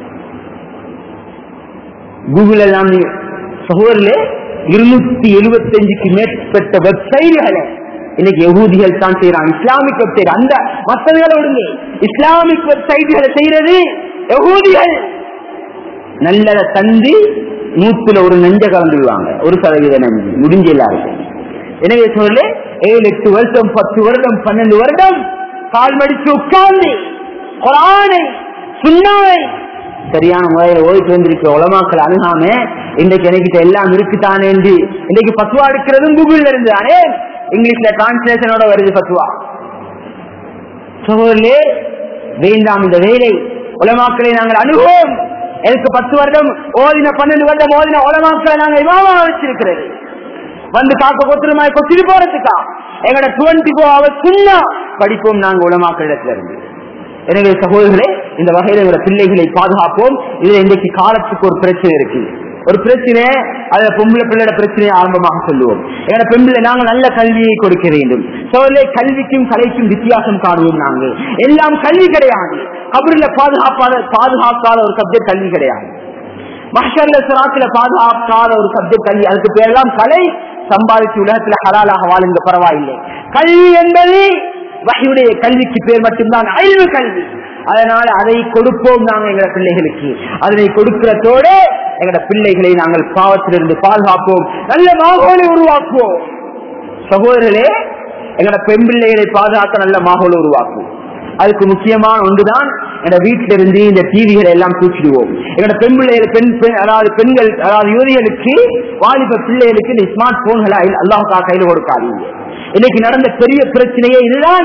கூகுள் எல்லாம் சகோதரர்களே 275க்கு மேற்பட்ட வெப்சைட்களை இன்னைக்கு யகூதிகள் தான் செய்யறாங்க. இஸ்லாமிக் வெப்சைட் அந்த மற்றவர்களை விடுங்க, இஸ்லாமிக் வெப்சைட்களை செய்யறது யகூதிகள். நல்லதை தந்து 100ல் ஒரு நஞ்ச கலந்துடுவாங்க, 1% நஞ்சு முடிஞ்ச எல்லாருக்கும். எனவே சகோதரர்களே 7, 8 வருஷம் 10 வருடம் 12 வருடம் கால் மடிச்சு உட்கார்ந்து குர்ஆனை சுன்னாவை சரியான முறையில் ஓய்வு வந்திருக்கிற உலமாக்கள் அணுகாம இன்றைக்கு எனக்கிட்ட எல்லாம் இருக்குதானே என்று இன்னைக்கு பத்வா எடுக்கிறதும் கூகுள்ல இருந்து தானே, இங்கிலீஷ்ல டிரான்ஸ்லேஷனோட வருது பத்வா. சகோதரர்களே, வேண்டாம் இந்த வேலை. உலமாக்களை நாங்கள் அணுகுவோம். எனக்கு 10 வருடம் ஓதின 12 வருடம் ஓதின உலமாக்களை நாங்கள் இமாமா வச்சிருக்கிறது. வந்து காக்க கொத்துருமாய் கொத்திட்டு போறதுக்கா? எங்கட 24 hours சுன்னா படிப்போம் நாங்க உலமாக்களிடத்துல இருந்து. எனவே சகோதரர்களே, இந்த வகையில எங்களோட பிள்ளைகளை பாதுகாப்போம். இதுல இன்றைக்கு காலத்துக்கு ஒரு பிரச்சனை இருக்கு. ஒரு பிரச்சனை, அதுல பொம்பளை பிள்ளையோட பிரச்சனையை ஆரம்பமாக சொல்லுவோம். எங்களோட பெண்களை நாங்கள் நல்ல கல்வியை கொடுக்க வேண்டும். சோழலை கல்விக்கும் கலைக்கும் வித்தியாசம் காணுவோம். நாங்கள் எல்லாம் கல்வி கிடையாது. கபரில பாதுகாக்காத ஒரு சப்ஜெக்ட் கல்வி கிடையாது. மஹ்ஷர்ல சிராத்துல பாதுகாக்காத ஒரு சப்ஜெக்ட் கல்வி. அதுக்கு பேரெல்லாம் கலை. சம்பாதிச்சு உலகத்துல ஹலாலாக வாழுங்க, பரவாயில்லை. கல்வி என்பது வஹ்யுடைய கல்விக்கு பேர் மட்டும்தான் அறிவு கல்வி. அதனால அதை கொடுப்போம் நாங்க எங்களோட பிள்ளைகளுக்கு. அதனை கொடுக்கிறதோடு எங்களோட பிள்ளைகளை நாங்கள் பாவத்திலிருந்து பாதுகாப்போம், நல்ல மாகோலை உருவாக்குவோம். சகோதரர்களே, எங்களோட பெண் பிள்ளைகளை பாதுகாக்க நல்ல மாகோலை உருவாக்குவோம். அதுக்கு முக்கியமான ஒன்றுதான், எங்க வீட்டில இருந்து இந்த டிவிகளை எல்லாம் தூக்கிடுவோம். எங்களோட பெண் பிள்ளைகள் அதாவது பெண்கள், அதாவது யுவதிகளுக்கு, வாலிப பிள்ளைகளுக்கு இந்த ஸ்மார்ட் போன்களை அல்லாஹ் கையில கொடுக்காதீங்க. இன்னைக்கு நடந்த பெரிய பிரச்சனையே இதுதான்.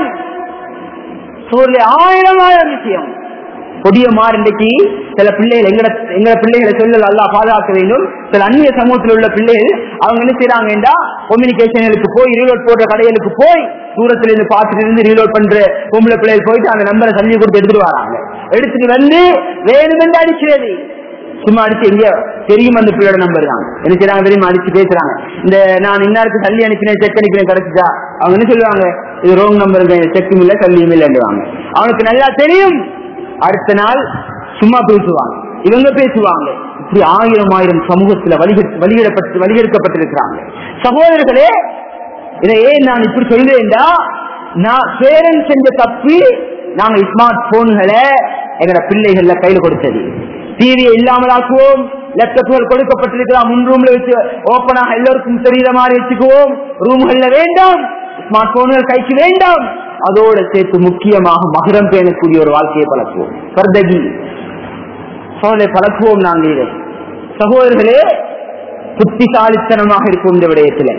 ஆயிரம் விஷயம் கொடிய மாறு. இன்றைக்கு சில பிள்ளைகள் எங்க பிள்ளைகளை சொல்ல அல்லாஹ் பாதுகாக்க வேண்டும். சில அந்நிய சமூகத்தில் உள்ள பிள்ளைகள் அவங்க என்ன செய்யறாங்க, கம்யூனிகேஷனுக்கு போய் ரீலோட் போடுற கடைகளுக்கு போய் தூரத்துல இருந்து பார்த்துட்டு இருந்து ரீலோட் பண்ற பொம்பளை பிள்ளைகள் போயிட்டு அந்த நம்பரை தள்ளி கொடுத்து எடுத்துட்டு வராங்க. எடுத்துட்டு வந்து வேணுமென்று அடிக்கிறது. சும்மா அடிச்சு எங்க தெரியும் அந்த பிள்ளையோட நம்பர் தான் என்ன செய்யறாங்க தெரியுமா, அடிச்சு பேசுறாங்க. இந்த நான் இன்னாருக்கு தள்ளி அனுப்பினேன், செக் அனுப்பினேன், கிடைச்சிட்டா அவங்க என்ன சொல்லுவாங்க, இது ரோங் நம்பர், செக்கும் இல்ல தள்ளியும் இல்லைன்னுவாங்க. அவனுக்கு நல்லா தெரியும். அடுத்த நாள் சும்மா பேசுவாங்க, இவங்க பேசுவாங்க. இப்படி ஆயிரம் சமூகத்துல வழிகெடுக்கப்பட்டிருக்கிறாங்க. சகோதரர்களே, இதை ஏன் நான் இப்படி சொல்றேன்டா, நான் பேரன் செஞ்ச தப்பு நாங்க ஸ்மார்ட் போன்களை எங்கட பிள்ளைகள கையில கொடுத்தது. டிவியை இல்லாமலாக்குவோம். லேப்டாப்கள் கொடுக்கப்பட்டிருக்கலாம், முன் ரூம்ல வச்சு ஓப்பனாக எல்லோருக்கும் தெரியுற மாதிரி வச்சுக்குவோம். ரூம்கள்ல வேண்டாம், ஸ்மார்ட் போன்கள் கைக்கு வேண்டாம். அதோட சேர்த்து முக்கியமாக மகரம் பேணக்கூடிய ஒரு வாழ்க்கையை பழக்குவோம். பர்தகி சோலை பழக்குவோம். நாங்கள் இதை சகோதரர்களே புத்திசாலித்தனமாக இருக்கும். இந்த விடயத்துல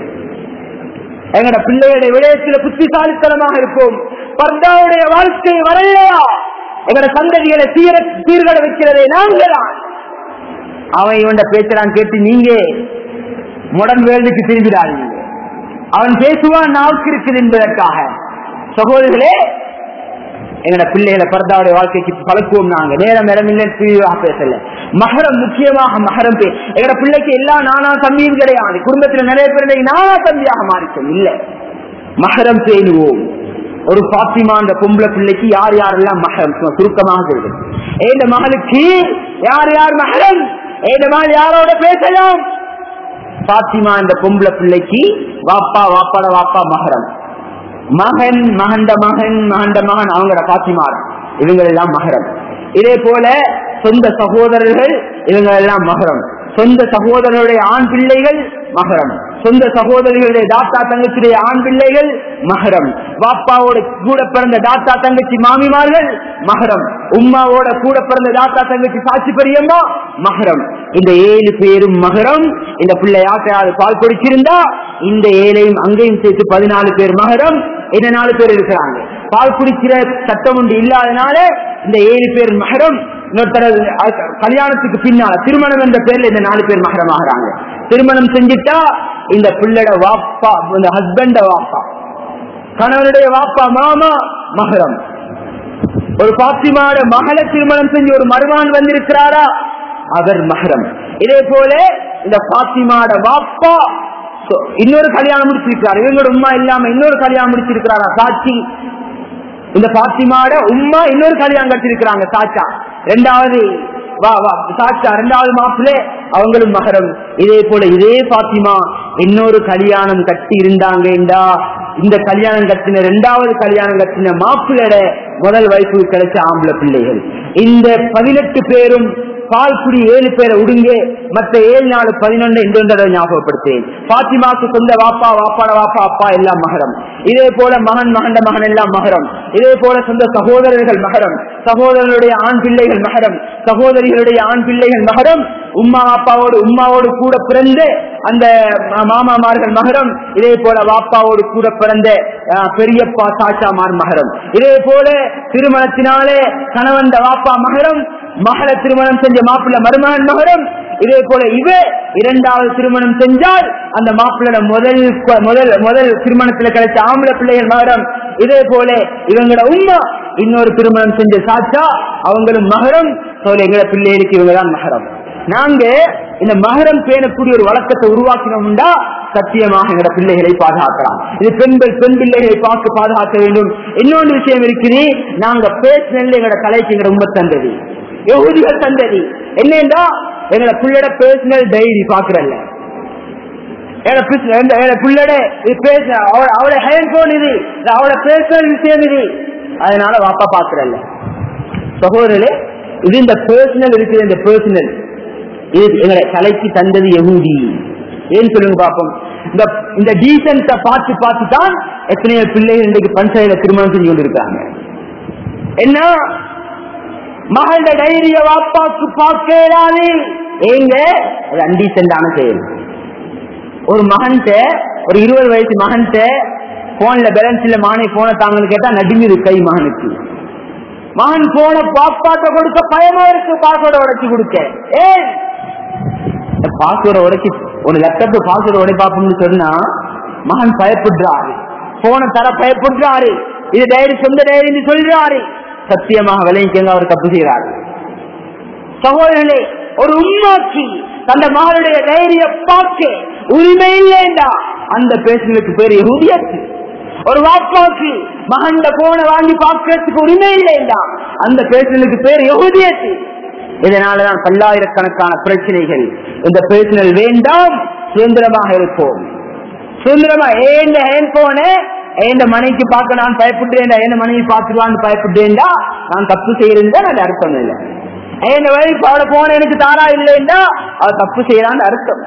எங்கட பிள்ளைகளுடைய விடயத்துல புத்திசாலித்தனமாக இருக்கும். பர்தாவுடைய வாழ்க்கை வரலையா, எங்கட சந்ததிகளை சீர்கட வைக்கிறதே நாங்களான். அவன் இவன் பேசுறான் கேட்டு நீங்க மாடர்ன் வேர்ல்டுக்கு திரும்பிடாதீங்க. அவன் பேசுவான் நாவுக்கு இருக்குது என்பதற்காக. சகோதரர்களே, எங்கட பிள்ளைகளை பர்தாவுடைய வாழ்க்கைக்கு பழக்குவோம். நாங்க நேரம் இடமில்லை பேசல. மகரம் முக்கியமாக மகரம் எங்கட பிள்ளைக்கு எல்லா நானா தம்பியும் கிடையாது. குடும்பத்துல நிறைய பேர் நானா தம்பியாக மாறிச்சோம் இல்ல. மகரம் பேணுவோம். ஒரு பாத்திமா அந்த பொம்பளை பிள்ளைக்கு யார் யாரெல்லாம் மகரம் சுருக்கமாக இருக்கு. இந்த மகளுக்கு யார் யார் மகரம், இந்த மகள் யாரோட பேசலாம். பாத்திமா இந்த பொம்பளை பிள்ளைக்கு வாப்பா வாப்பாட வாப்பா மகரம், மகன் மகண்ட மகன் மகண்ட மகன் அவங்களோட பாத்திமா, இவங்க எல்லாம் மகரம். இதே போல சொந்த சகோதரர்கள் இவங்க எல்லாம் மகரம். சொந்த சகோதரருடைய ஆண் பிள்ளைகள் மகரம். சொந்த சகோதரிகளுடைய தாத்தா தங்கச்சியுடைய ஆண் பிள்ளைகள் மகரம். பாப்பாவோட கூட பிறந்த தாத்தா தங்கச்சி மாமிமார்கள் மகரம். உம்மாவோட கூட பிறந்த தாத்தா தங்கச்சி சாட்சி பெரியம்மா மகரம். இந்த 7 பேரும் மகரம். இந்த பிள்ளை யாக்கையாவது பால் குடிச்சிருந்தா இந்த 7ஐயும் அங்கேயும் சேர்த்து 14 பேர் மகரம். இந்த 4 பேர் இருக்கிறாங்க. பால் குடிக்கிற சட்டம் ஒன்று இல்லாதனால இந்த 7 பேர் மகரம். கல்யாணத்துக்கு பின்னால திருமணம் என்ற பேர்ல இந்த 4 பேர் மகரம் ஆகிறாங்க. திருமணம் செஞ்சுட்டா இந்த பிள்ளையோட வாப்பா, இந்த ஹஸ்பண்ட வாப்பா, கணவனுடைய வாப்பா மாமா மகரம். ஒரு பாத்திமாவோட மகளை திருமணம் செஞ்சு ஒரு மருமான் வந்திருக்கிறாரா, அவர் மகரம். இதே போல இந்த பாத்திமாவோட வாப்பா இன்னொரு கல்யாணம் முடிச்சிருக்கிறார். இவங்களோட உம்மா இல்லாம இன்னொரு கல்யாணம் முடிச்சிருக்கிறாரா சாட்சி. இந்த பாத்திமாவோட உம்மா இன்னொரு கல்யாணம் கட்டிருக்கிறாங்க சாச்சா. ரெண்டாவது மாப்பிள்ளை அவங்களும் மகரம். இதே போல இதே பாத்திமா இன்னொரு கல்யாணம் கட்டி இருந்தாங்கடா, இந்த கல்யாணம் கட்டின 2வது கல்யாணம் கட்டின மாப்பிள்ளோட முதல் வயசு கிடைச்ச ஆம்பளை பிள்ளைகள். இந்த 18 பேரும் பால் குடி 7 பேரை உடுங்க, மற்ற 7 4 11 இன்னொன்றதை ஞாபகப்படுத்தேன். பாத்திமாக்கு சொந்த வாப்பா வாப்பாட வாப்பா அப்பா எல்லாம் மகரம். இதே போல மகன் மகண்ட மகன் எல்லாம் மகரம். இதே போல சொந்த சகோதரர்கள் மகரம். சகோதரர்களுடைய ஆண் பிள்ளைகள் மகரம். சகோதரிகளுடைய ஆண் பிள்ளைகள் மகரம். உம்மாவோடு கூட பிறந்த அந்த மாமாமார்கள் மகரம். இதே போல வாப்பாவோடு கூட பிறந்த பெரியப்பா சாச்சாமார் மகரம். இதே போல திருமணத்தினாலே கணவன் வாப்பா மகரம். மகளை திருமணம் செஞ்ச மாப்பிள்ள மருமகன் மகரம். இதே போல இரண்டாவது திருமணம் செஞ்சால் அந்த மாப்பிள்ளோட முதல் திருமணத்துல கிடைச்ச ஆம்பளை பிள்ளைகள் மகரம். இதே போல இவங்களோட உம்மா இன்னொரு திருமணம் செஞ்ச சாச்சா அவங்களும் மகரம். எங்களோட பிள்ளைகளுக்கு இவங்கதான் மகரம். நாங்க இந்த மகரம் பேணக்கூடிய ஒரு வழக்கத்தை உருவாக்கினோம்டா சத்தியமாக எங்களோட பிள்ளைகளை பாதுகாக்கலாம். இது பெண் பிள்ளைகளை பார்த்து பாதுகாக்க வேண்டும். இன்னொன்று விஷயம் இருக்குது, நாங்க பேசினது எங்களோட கலைக்கு எங்களோட உண்மை தந்தது யஹூதிகள் தந்தது என்னன்னா எங்களோட பிள்ளையோட பேசினல் டைரி பாக்குறல்ல, அவளோட ஹேண்ட்போன் இது, அவளோட பேசினல் விஷயம் இது, அதனால வாப்பா பாக்குறல்ல. சகோதரர்களே, இது இந்த பர்சனல் இருக்குது, இந்த பர்சனல் இது எங்களை கலைக்கு தந்தது யஹூதி. ஏன் சொல்லுங்க பாப்போம். இந்த டீசன்ட பார்த்து பார்த்து தான் எத்தனையோ பிள்ளைகள் இன்றைக்கு பஞ்சாயத்துல திருமணம் செஞ்சு கொண்டிருக்காங்க. என்ன மகளோட டைரிய வாப்பாக்கு பார்க்கலாது, ஏங்க அது அன்டீசென்டான செயல். ஒரு மகன்கிட்ட, ஒரு 20 வயசு மகன்கிட்ட போன்ல பேலன்ஸ் இல்ல, மகனை போன தாங்கன்னு கேட்டா நடுங்குது கை மகனுக்கு. மகன் போன பாப்பாட்ட கொடுக்க பயமா இருக்கு, பாஸ்வேர்டை உடைச்சு கொடுக்க. ஏன் பாஸ்வேர்டை உடைச்சு ஒரு லேப்டாப் பாஸ்வேர்டை உடைப்பாப்புன்னு சொன்னா மகன் பயப்படுறாரு, போன தர பயப்படுறாரு, இது டைரி சொந்த டைரி சொல்றாரு. சத்தியமாக விளைவிக்கங்க அவர் தப்பு செய்யறாரு. சகோதரர்களே, ஒரு உண்மாக்கி தந்த மகளுடைய தைரிய பார்க்க உரிமை இல்லைண்டா அந்த பேசுகளுக்கு பேர் யஹூதியத்து. ஒரு வாப்பாக்கு மகண்ட போன வாங்கி பார்க்கறதுக்கு உரிமை இல்லைண்டா அந்த பேசுகளுக்கு பேர் யஹூதியத்து. இதனாலதான் பல்லாயிரக்கணக்கான பிரச்சனைகள். இந்த பேசுனல் வேண்டாம், சுதந்திரமாக இருப்போம். சுதந்திரமா ஏந்த ஹேண்ட்போன எந்த மனைக்கு பார்க்க நான் பயப்படுறேன், எந்த மனைவி பார்த்துருவான்னு பயப்படுறேன்டா நான் தப்பு செய்யறேன் அது அர்த்தம் இல்லை. என் வயசு அவளை போன எனக்கு தாரா இல்லைன்னா அவ தப்பு செய்யறான்னு அர்த்தம்.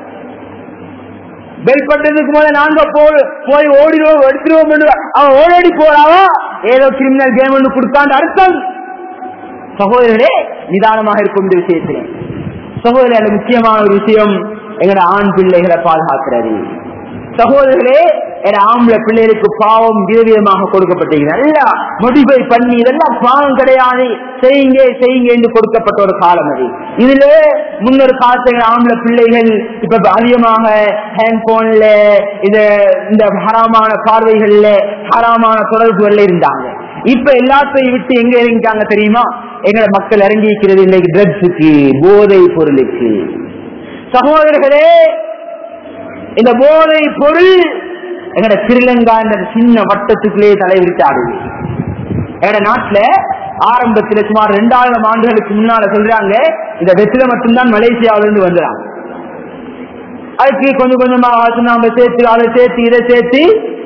பெல் பட்டதுக்கு போல நாங்க போய் ஓடிடுவோம் எடுத்துருவோம், அவன் ஓடி போறாவா ஏதோ கிரிமினல் கேம் ஒன்று கொடுத்தான்னு அர்த்தம். சகோதரர்களே, நிதானமாக இருக்கும் இந்த விஷயத்திலே. சகோதரர்களே, முக்கியமான ஒரு விஷயம் எங்களோட ஆண் பிள்ளைகளை பாதுகாக்கிறது. சகோதரர்களே, ஆம்பளை பிள்ளைகளுக்கு பாவம் விதவிதமாக கொடுக்கப்பட்டது. நல்லா மோடிஃபை பண்ணி இதெல்லாம் பாவம் கிடையாது, செய்யுங்க செய்யுங்க என்று கொடுக்கப்பட்ட ஒரு காலம் அது. இதுல முன்னொரு காலத்துல ஆம்பளை பிள்ளைகள் இப்ப அதிகமாக ஹேண்ட்போன்ல இந்த ஹராமான பார்வைகள்ல ஹராமான தொடர்புகள்ல இருந்தாங்க. இப்ப எல்லாத்தையும் விட்டு எங்க இறங்கிட்டாங்க தெரியுமா? எங்களை மக்கள் இறங்கி இருக்கிறது இன்னைக்கு ட்ரக்ஸுக்கு, போதை பொருளுக்கு. சகோதரர்களே, இந்த போதை பொருள் எங்கட ஸ்ரீலங்கா என்ற சின்ன வட்டத்துக்குள்ளே தலைவிரிச்சாடுது. எங்கட நாட்டுல ஆரம்பத்துல சுமார் 2000 ஆண்டுகளுக்கு முன்னால சொல்றாங்க இந்த வெற்றில மட்டும்தான் மலேசியாவில இருந்து வந்துறாங்க. அதுக்கு கொஞ்சம் கொஞ்சமா நாம சேர்த்து அதை சேர்த்து இதை சேர்த்து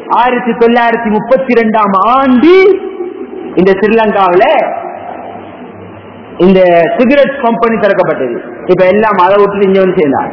1932ஆம் ஆண்டு இந்த ஸ்ரீலங்காவில இந்த சிகரெட் கம்பெனி திறக்கப்பட்டது. இப்ப எல்லாம் அதை விட்டு இங்க வந்து சேர்ந்தாங்க.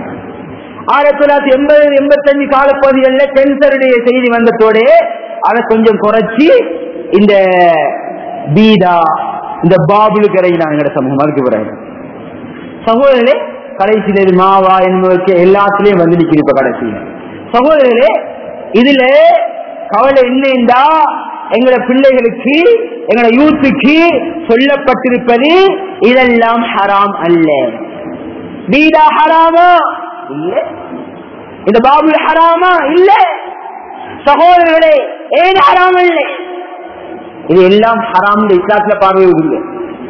1980-85 காலப்பகுதிகளில் கேன்சருடைய செய்தி வந்ததோட அதை கொஞ்சம் குறைச்சி இந்த பீடா இந்த பாபுலுக்கு இறங்கினாங்க சமூகம். அதுக்கு பிறகு சகோதரர்களே, கடைசியில மாவா என்பதற்கு எல்லாத்திலையும் வந்து நிற்கிது. இப்ப கடைசியில சகோதரர்களே, இதுல கவலை என்னண்டா எங்களோட பிள்ளைகளுக்கு எங்களோட யூத்துக்கு சொல்லப்பட்டிருப்பது இதெல்லாம் ஹராம் அல்ல. பீடா ஹராமா இல்ல, இந்த பாபுல் ஹராமா இல்ல. சகோதரர்களே, ஏன் ஹராம் இல்லை? இது எல்லாம் ஹராம் இஸ்லாத்துல பார்வையில்லை.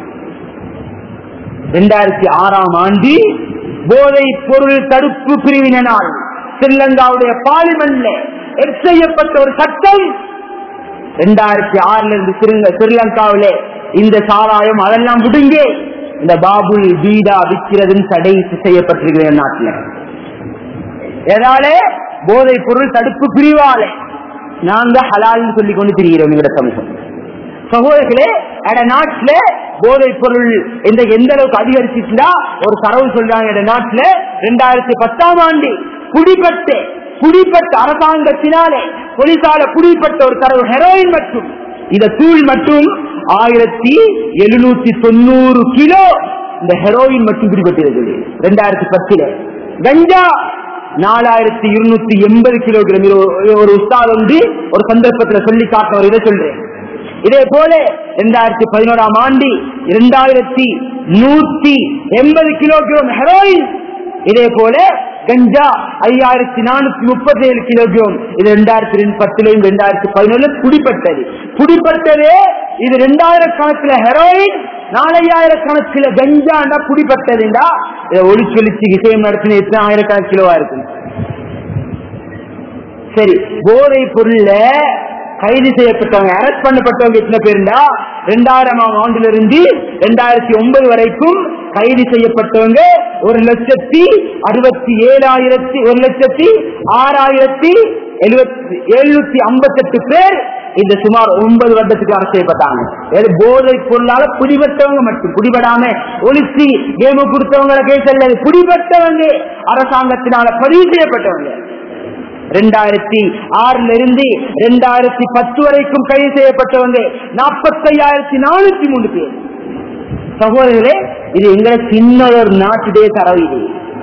2006ஆம் ஆண்டு போதை பொருள் தடுப்பு பிரிவினால் ஸ்ரீலங்காவுடைய பார்லிமெண்ட்ல செய்யப்பட்ட ஒரு சட்டம் 2006 இருந்து ஸ்ரீலங்காவிலே இந்த சாராயம் அதெல்லாம் விடுங்க, இந்த பாபுல் பீடா விற்கிறதுன்னு தடை செய்யப்பட்டிருக்கிற நாட்டில். ஏதாலே போதை பொருள் தடுப்பு பிரிவாலே நாங்க ஹலால்னு சொல்லி கொண்டு திரிகிறோம் எங்கட சமூகம். சகோதரர்களே, நாட்டுல போதை பொருள் எந்த அளவுக்கு அதிகரிச்சுட்டா ஒரு தரவு சொல்றாங்க. நாட்டுல 2010ஆம் ஆண்டு குடிப்பட்ட அரசாங்கத்தினாலே போலீசால குடிப்பட்ட ஒரு தரவு ஹெரோயின் மற்றும் இந்த தூள் மட்டும் 1790 கிலோ இந்த ஹெரோயின் மட்டும் பிடிபட்டிருக்கிறது 2010. கஞ்சா 4280 கிலோகிராம். ஒரு உஸ்தாத் வந்து ஒரு சந்தர்ப்பத்தில் சொல்லி காட்டினவர் இதை சொல்றேன். இதே போல 2011ஆம் ஆண்டு 2180 கிலோகிராம் ஹெரோயின் இதே போல கஞ்சா 5437 கிலோகிராம், இது 2010 2011 குடிப்பட்டது. இது 2000 கணக்குல ஹெரோயின், 4000 கணக்குல கஞ்சா குடிப்பட்டதுண்டா இதை ஒளிச்சொலிச்சு விஷயம் நடத்தின எத்தனை ஆயிரக்கணக்கு கிலோவா இருக்கு. சரி, போதை பொருள்ல கைது செய்யப்பட்டவங்க, அரெஸ்ட் பண்ணப்பட்டவங்க எத்தனை பேருண்டா 2000ஆம் ஆண்டிலிருந்து 2009 வரைக்கும் கைது செய்யப்பட்டவங்க 1,06,758 பேர். இந்த சுமார் 9 வருடத்துக்கு அரசு செய்யப்பட்டாங்க. போதை பொருளால பிடிபட்டவங்க மட்டும், பிடிபடாம ஒலிசி கேம கொடுத்தவங்க கேஸ் அல்ல, பிடிபட்டவங்க அரசாங்கத்தினால பதிவு செய்யப்பட்டவங்க 2006 இருந்து 2010 வரைக்கும் கைது செய்யப்பட்டவங்க 45,403 பேர். சகோதரர்களே, இது எங்களை சின்ன ஒரு நாட்டுடைய தரவு. இது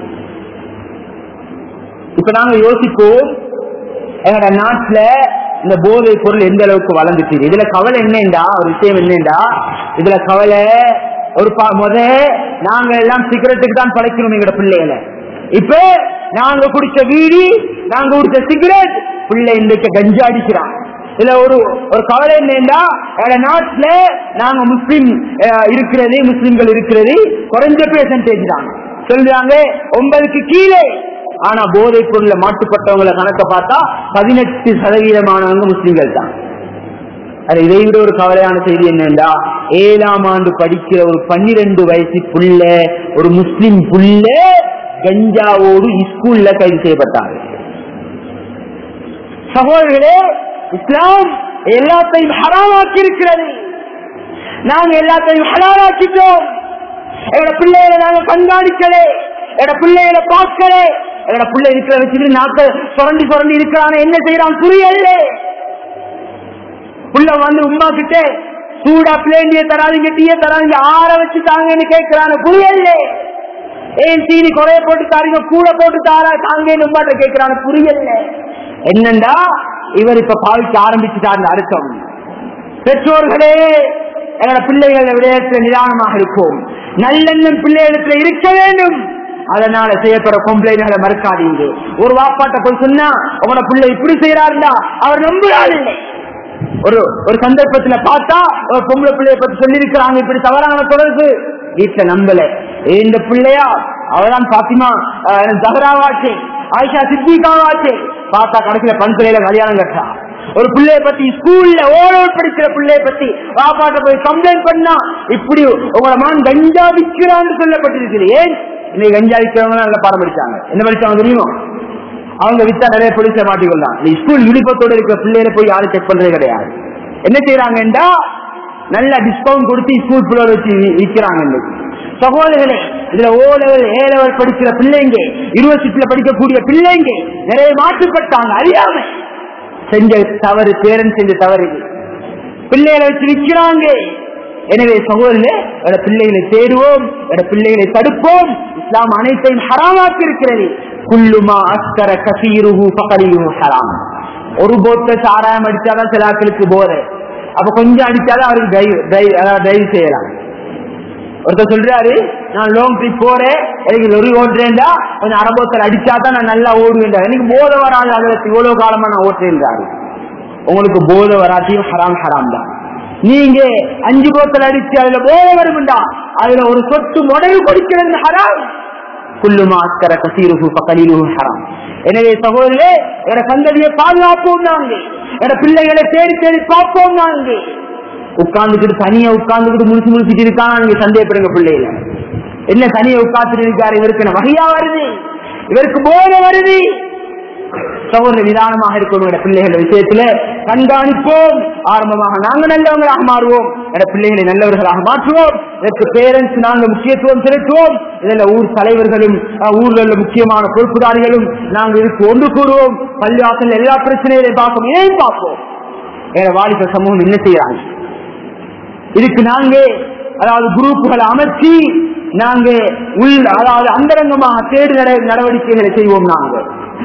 இப்ப நாங்க யோசிப்போம், எங்களோட நாட்டுல இந்த போதை பொருள் எந்த அளவுக்கு வளர்ந்துச்சு. இதுல கவலை என்னண்டா, ஒரு விஷயம் என்னண்டா, இதுல கவலை ஒரு நாங்க எல்லாம் சிகரெட்டுக்கு தான் படைக்கணும் எங்களோட பிள்ளைகளை. இப்ப நாங்க குடிச்ச வீடி, நாங்க குடிச்ச சிகரெட், பிள்ளை இன்றைக்கு கஞ்சா அடிக்கிறான். இதுல ஒரு கவலை என்னன்னா, நாட்டுல நாங்க முஸ்லிம்கள் இருக்கிறது குறைஞ்ச பெர்சன்டேஜ் தான் சொல்றாங்க, 9க்கு கீழே. ஆனா போதை பொருள்ல மாட்டுப்பட்டவங்களை கணக்க பார்த்தா 18% முஸ்லிம்கள் தான். இதை விட ஒரு கவலையான செய்தி என்னன்னா, 7ஆம் ஆண்டு படிக்கிற ஒரு 12 வயசு புள்ள, ஒரு முஸ்லிம் புள்ள கஞ்சாவோடு ஸ்கூல்ல கைது செய்யப்பட்டாங்க. சகோதரர்களே, இஸ்லாம் எல்லாத்தையும் ஹராமாக்கி இருக்கிறது. நாங்க எல்லாத்தையும் ஹலாலாக்கிட்டோம். எங்களோட பிள்ளைகளை நாங்க கண்காணிக்கல, எங்களோட பிள்ளைகளை பார்க்கல. எங்களோட பிள்ளை இருக்கிற வச்சுட்டு நாக்க சுரண்டி இருக்கிறான, என்ன செய்யறான் புரியல. புள்ள வந்து உமா கிட்ட சூடா பிளேண்டிய தராதிங்க, டீய தராதிங்க, ஆற வச்சு தாங்கன்னு கேட்கிறான, புரியல. ஏன் சீனி குறைய போட்டு தாரீங்க, கூட போட்டு தாங்கன்னு உமாட்ட கேட்கிறான, புரியல. என்னண்டா இவர் இப்ப பாவிக்க ஆரம்பிச்சுட்டார் அர்த்தம். பெற்றோர்களே, எங்களோட பிள்ளைகள விடயத்தில் நிதானமாக இருக்கும். நல்லெண்ணம் பிள்ளைகளுக்கு இருக்க வேண்டும். அதனால செய்யப்படுற கம்ப்ளைண்ட்களை மறுக்காதீங்க. ஒரு வாப்பாட்ட போய் சொன்னா உங்களோட பிள்ளை இப்படி செய்யறாருந்தா அவர் நம்புறாரு. ஒரு சந்தர்ப்பத்துல பார்த்தா ஒரு பொம்பளை பிள்ளைய பத்தி சொல்லி இருக்கிறாங்க, இப்படி தவறான தொடர்பு, வீட்டுல நம்பல. இந்த பிள்ளையா அவதான் பாத்திமா ஜஹராவாச்சு, ஆயிஷா சித்திகாவாச்சு, பார்த்தா கடைசியில பண்பிள்ளையில கல்யாணம் கட்டா. ஒரு பிள்ளைய பத்தி ஸ்கூல்ல ஓவர் படிக்கிற பிள்ளைய பத்தி பாப்பாட்ட போய் கம்ப்ளைண்ட் பண்ணா, இப்படி உங்களோட மகன் கஞ்சா விற்கிறான்னு சொல்லப்பட்டிருக்கு. ஏன் இன்னைக்கு கஞ்சா விற்கிறவங்க நல்ல பாடம் படிச்சாங்க. என்ன படிச்சாங்க தெரியுமா? அவங்க வித்தா நிறைய போலீஸ்ல மாட்டிக்கொள்ளலாம். நீ ஸ்கூல் யூனிஃபார்த்தோட இருக்கிற பிள்ளைகளை போய் யாரும் செக் பண்றதே கிடையாது. என்ன செய்யறாங்கன்றா, நல்ல டிஸ்கவுண்ட் கொடுத்து ஸ்கூல் பிள்ளை வச்சு விற்கிறாங்க. சகோதரர்களே, இதுல O லெவல் A லெவல் படிக்கிற பிள்ளைங்க, யூனிவர்சிட்டியில படிக்கக்கூடிய பிள்ளைங்க நிறைய மாற்றப்பட்டாங்க. அறியாம செஞ்ச தவறு, பேரன் செஞ்ச தவறு, பிள்ளைகளை வச்சு விற்கிறாங்க. எனவே சகோதரர்களே, பிள்ளைகளை தேடுவோம், பிள்ளைகளை தடுப்போம். இஸ்லாம் அனைத்தையும் ஹராமாக்கி இருக்கிறது. குல்லுமா அஸ்கர கசீருஹு ஃபகலீஹு ஹராம். ஒரு போட்டை சாராயம் அடிச்சாதான் சில ஆட்களுக்கு போதை, அப்ப கொஞ்சம் அடிச்சாதான் அவருக்கு டிரைவ் செய்யலாம். ஒருத்தர் சொல்றாரு, நான் லாங் ட்ரிப் போறேன், எனக்கு லொரி ஓட்டுறேன்டா, கொஞ்சம் அரபோத்தல் அடிச்சாதான் நான் நல்லா ஓடுவேன், எனக்கு போதை வராது, அதுல இவ்வளவு காலமா நான் ஓட்டுறேன்றாரு. உங்களுக்கு போதை வராட்டியும் ஹராம் தான். நீங்க 5 போத்தல் அடிச்சு அதுல போதை வரும்டா, அதுல ஒரு சொட்டு முடகு குடிக்கிறது ஹராம். குல்லுமா அஸ்கர கசீருஹு ஃபகலீலுஹு ஹராம். எனவே சகோதரர்களே, எட சந்ததியை பாதுகாப்போம். நாங்க எட பிள்ளைகளை தேடி பார்ப்போம். நாங்க உட்கார்ந்துக்கிட்டு தனியா உட்கார்ந்துக்கிட்டு முடிச்சுட்டு இருக்கான், நீங்க சந்தேகப்படுங்க பிள்ளைகளை. என்ன தனியா உட்கார்ந்துட்டு இருக்காரு, இவருக்கு வகையா வருது, இவருக்கு போதை வருது. சகோதர நிதானமாக இருக்கணும். பிள்ளைகள் விஷயத்துல கண்காணிப்போம். ஆரம்பமாக நாங்க நல்லவங்களாக மாறுவோம், பிள்ளைகளை நல்லவர்களாக மாற்றுவோம். இதற்கு பேரண்ட்ஸ் நாங்க முக்கியத்துவம் செலுத்துவோம். இதுல ஊர் தலைவர்களும் ஊர்ல முக்கியமான பொறுப்புதாரிகளும் நாங்க இதுக்கு ஒன்று கூறுவோம். பள்ளிவாசல் எல்லா பிரச்சனைகளையும் பார்ப்போம், இதையும் பார்ப்போம். வாலிப சமூகம் என்ன செய்யறாங்க, இதுக்கு நாங்க அதாவது குரூப்புகளை அமைச்சு நாங்க அதாவது அந்தரங்கமாக தேடு நடவடிக்கைகளை செய்வோம். நாங்க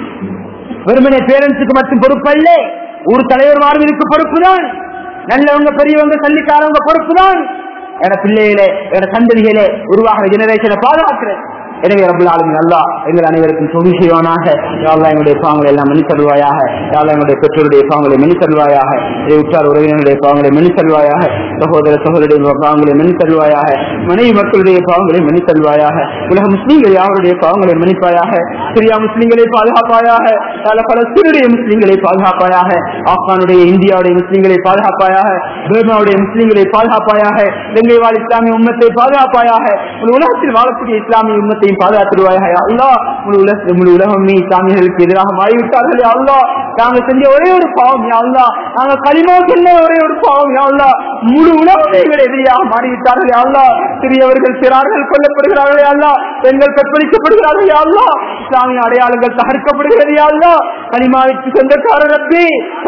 வெறுமனே பேரண்ட்ஸுக்கு மட்டும் பொறுப்பல்ல, ஊர் தலைவர் மாறுவதற்கு பொறுப்புதான், நல்லவங்க பெரியவங்க சல்லிக்காரவங்க பொறுப்புதான். என பிள்ளைகளே என சந்ததிகளே உருவாகிற ஜெனரேஷனை பாதுகாக்கிறது. எனவே ரப்பல் ஆலமீன் அல்லாஹ் எங்கள் அனைவருக்கும் துணை செய்வானாக. யா அல்லாஹ் எங்களுடைய பாவங்களை எல்லாம் மன்னித்தருள்வாயாக. யா அல்லாஹ் எங்களுடைய பெற்றோருடைய பாவங்களை மன்னித்தருள்வாயாக. உற்றார் உறவினருடைய பாவங்களை மன்னித்தருள்வாயாக. சகோதர சகோதரருடைய பாவங்களை மன்னித்தருள்வாயாக. மனைவி மக்களுடைய பாவங்களை மன்னித்தருள்வாயாக. உலக முஸ்லீம்கள் யாருடைய பாவங்களை மன்னிப்பாயாக. சிரியா முஸ்லீம்களை பாதுகாப்பாயாக. பலஸ்தீனுடைய முஸ்லீம்களை பாதுகாப்பாயாக. ஆப்கானுடைய இந்தியாவுடைய முஸ்லீம்களை பாதுகாப்பாயாக. பர்மாவுடைய முஸ்லீம்களை பாதுகாப்பாயாக. இலங்கை வாழ் இஸ்லாமிய உம்மத்தை பாதுகாப்பாயாக. உலகத்தில் வாழக்கூடிய இஸ்லாமிய உம்மத்தை பாதுகாத்துருவாயாக. அல்லாஹ் முழு உலகமே இஸ்லாமியர்களுக்கு எதிராக மாறிவிட்டார்கள். அல்லாஹ் நாங்கள் செஞ்ச ஒரே ஒரு பாவம் அல்லாஹ், நாங்கள் களிமாவுக்கு என்ன ஒரே ஒரு பாவம் அல்லாஹ், முழு உலகமே எதிரியாக மாறிவிட்டார்கள். அல்லாஹ் சிறியவர்கள் சிறார்கள் கொல்லப்படுகிறார்கள். அல்லாஹ் பெண்கள் கற்பழிக்கப்படுகிறார்கள். அல்லாஹ் இஸ்லாமிய அடையாளங்கள் தகர்க்கப்படுகிறது. அல்லாஹ் களிமாவிற்கு சொந்தக்காரர் ரப்பே,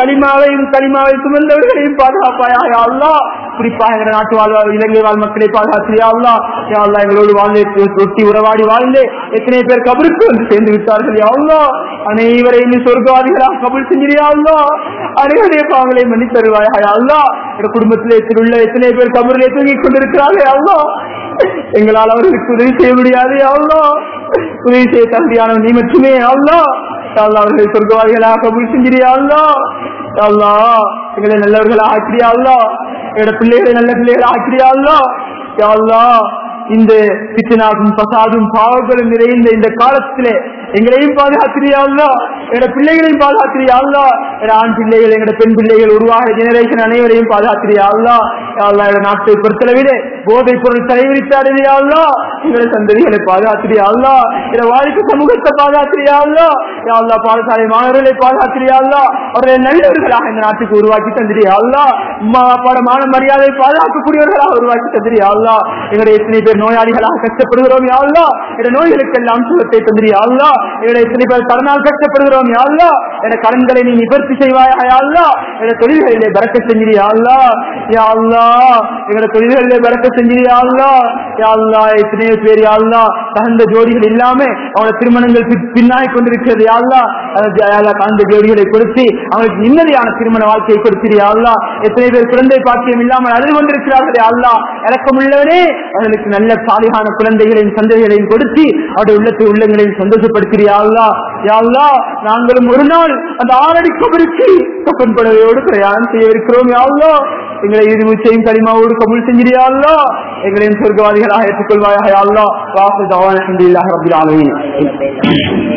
களிமாவை சுமந்தவர்களையும் பாதுகாப்பாயாக. அல்லாஹ் குறிப்பாக எங்கள் நாட்டு வாழ்வார் இலங்கை வாழ் மக்களை பாதுகாத்தியா அல்லாஹ். யா அல்லாஹ் எங்களோடு வாழ்ந்து ஒட்டி உறவாடி வாழ்ந்து எத்தனை பேர் கபருக்கு வந்து சேர்ந்து விட்டார்கள். யா அல்லாஹ் அனைவரையும் சொர்க்கவாதிகளாக கபூல் செஞ்சியா அல்லாஹ். அனைவருடைய பாவங்களை மன்னித்து தருவாயா அல்லாஹ். எங்கள் குடும்பத்திலே உள்ள எத்தனை பேர் கபரிலே தூங்கிக் கொண்டிருக்கிறார்கள். அல்லாஹ் எங்களால் அவர்களுக்கு உதவி செய்ய முடியாது. அல்லாஹ் உதவி செய்ய தகுதியானவன் நீ மட்டுமே. அல்லாஹ் அவர்களை சொர்க்கவாதிகளாக கபூல் செஞ்சியா அல்லாஹ். அல்லாஹ் எங்களை நல்லவர்களாக ஆக்கிறியா அல்லாஹ். எங்களோட பிள்ளைகளை நல்ல பிள்ளைகளை ஆக்கிறியா அல்லாஹ். அல்லாஹ் இந்த பித்தனாகும் பசாதும் பாவங்களும் நிறைந்த இந்த காலத்திலே எங்களையும் பாதுகாத்திரியா அல்லாஹ். எங்களோட பிள்ளைகளையும் பாதுகாத்திரியா அல்லாஹ். எங்களோட ஆண் பிள்ளைகள் எங்களோட பெண் பிள்ளைகள் உருவாக ஜெனரேஷன் அனைவரையும் பாதுகாத்திரியா அல்லாஹ். அல்லாஹ் எங்களோட நாட்டை பொறுத்தளவிலே போதை பொருள் தலைவிரித்தாடியா அல்லாஹ். எங்களோட சந்ததிகளை பாதுகாத்திரியா அல்லாஹ். எங்களோட வாழ்க்கை சமூகத்தை பாதுகாத்திரியா அல்லாஹ். அல்லாஹ் பாடசாலை மாணவர்களை பாதுகாத்திரியா அல்லாஹ். அவர்களை நல்லவர்களாக இந்த நாட்டுக்கு உருவாக்கி தந்திரியா அல்லாஹ். உம்மா பாடமான மரியாதை பாதுகாக்கக்கூடியவர்களாக உருவாக்கி தந்திரியா அல்லாஹ். எங்களுடைய எத்தனை பேர் நோயாளிகளாக கஷ்டப்படுகிறோம் யா அல்லாஹ். எங்களுடைய நோய்களுக்கெல்லாம் சுகத்தை தந்திரியா அல்லாஹ். எங்களுடைய எத்தனை பேர் கடனால் கஷ்டப்படுகிறோம் யா அல்லாஹ். எங்களுடைய கடன்களை நீ நிவர்த்தி செய்வாயா யா அல்லாஹ். எங்களுடைய தொழில்களிலே பரக்கத் செஞ்சிரியா அல்லாஹ். யா அல்லாஹ் எங்களுடைய தொழில்களிலே பரக்கத் செஞ்சிரியா அல்லாஹ். யா அல்லாஹ் எத்தனையோ பேர் யா அல்லாஹ் தகுந்த ஜோடிகள் இல்லாம அவங்களோட திருமணங்கள் பின்னாய் கொண்டிருக்கிறது யா அல்லாஹ். கலந்த ஜோடிகளை கொடுத்து அவங்களுக்கு நிம்மதியான திருமண வாழ்க்கையை கொடுத்திரியா அல்லாஹ். எத்தனை பேர் குழந்தை பாக்கியம் இல்லாமல் அழுது கொண்டிருக்கிறார்கள் யா அல்லாஹ். இரக்கமுள்ளவனே அவர்களுக்கு நல்ல சாலிகான குழந்தைகளையும் சந்ததிகளையும் கொடுத்து அவருடைய உள்ளங்களையும் சந்தோஷப்படுத்தியா அல்லாஹ். யா அல்லாஹ் நாங்களும் ஒரு நாள் அந்த ஆறடி கபருக்கு கப்பன் படவையோடு பிரயாணம் செய்யவிருக்கிறோம் யா அல்லாஹ். எங்களை இறுதிச்சையும் களிமாவோடு கபூல் செஞ்சிரியா அல்லாஹ். எங்களையும் சொர்க்கவாதிகளாக ஏற்றுக்கொள்வாயாக யா அல்லாஹ். வாஹு தவானா அல்ஹம்துலில்லாஹி ரப்பில் ஆலமீன்.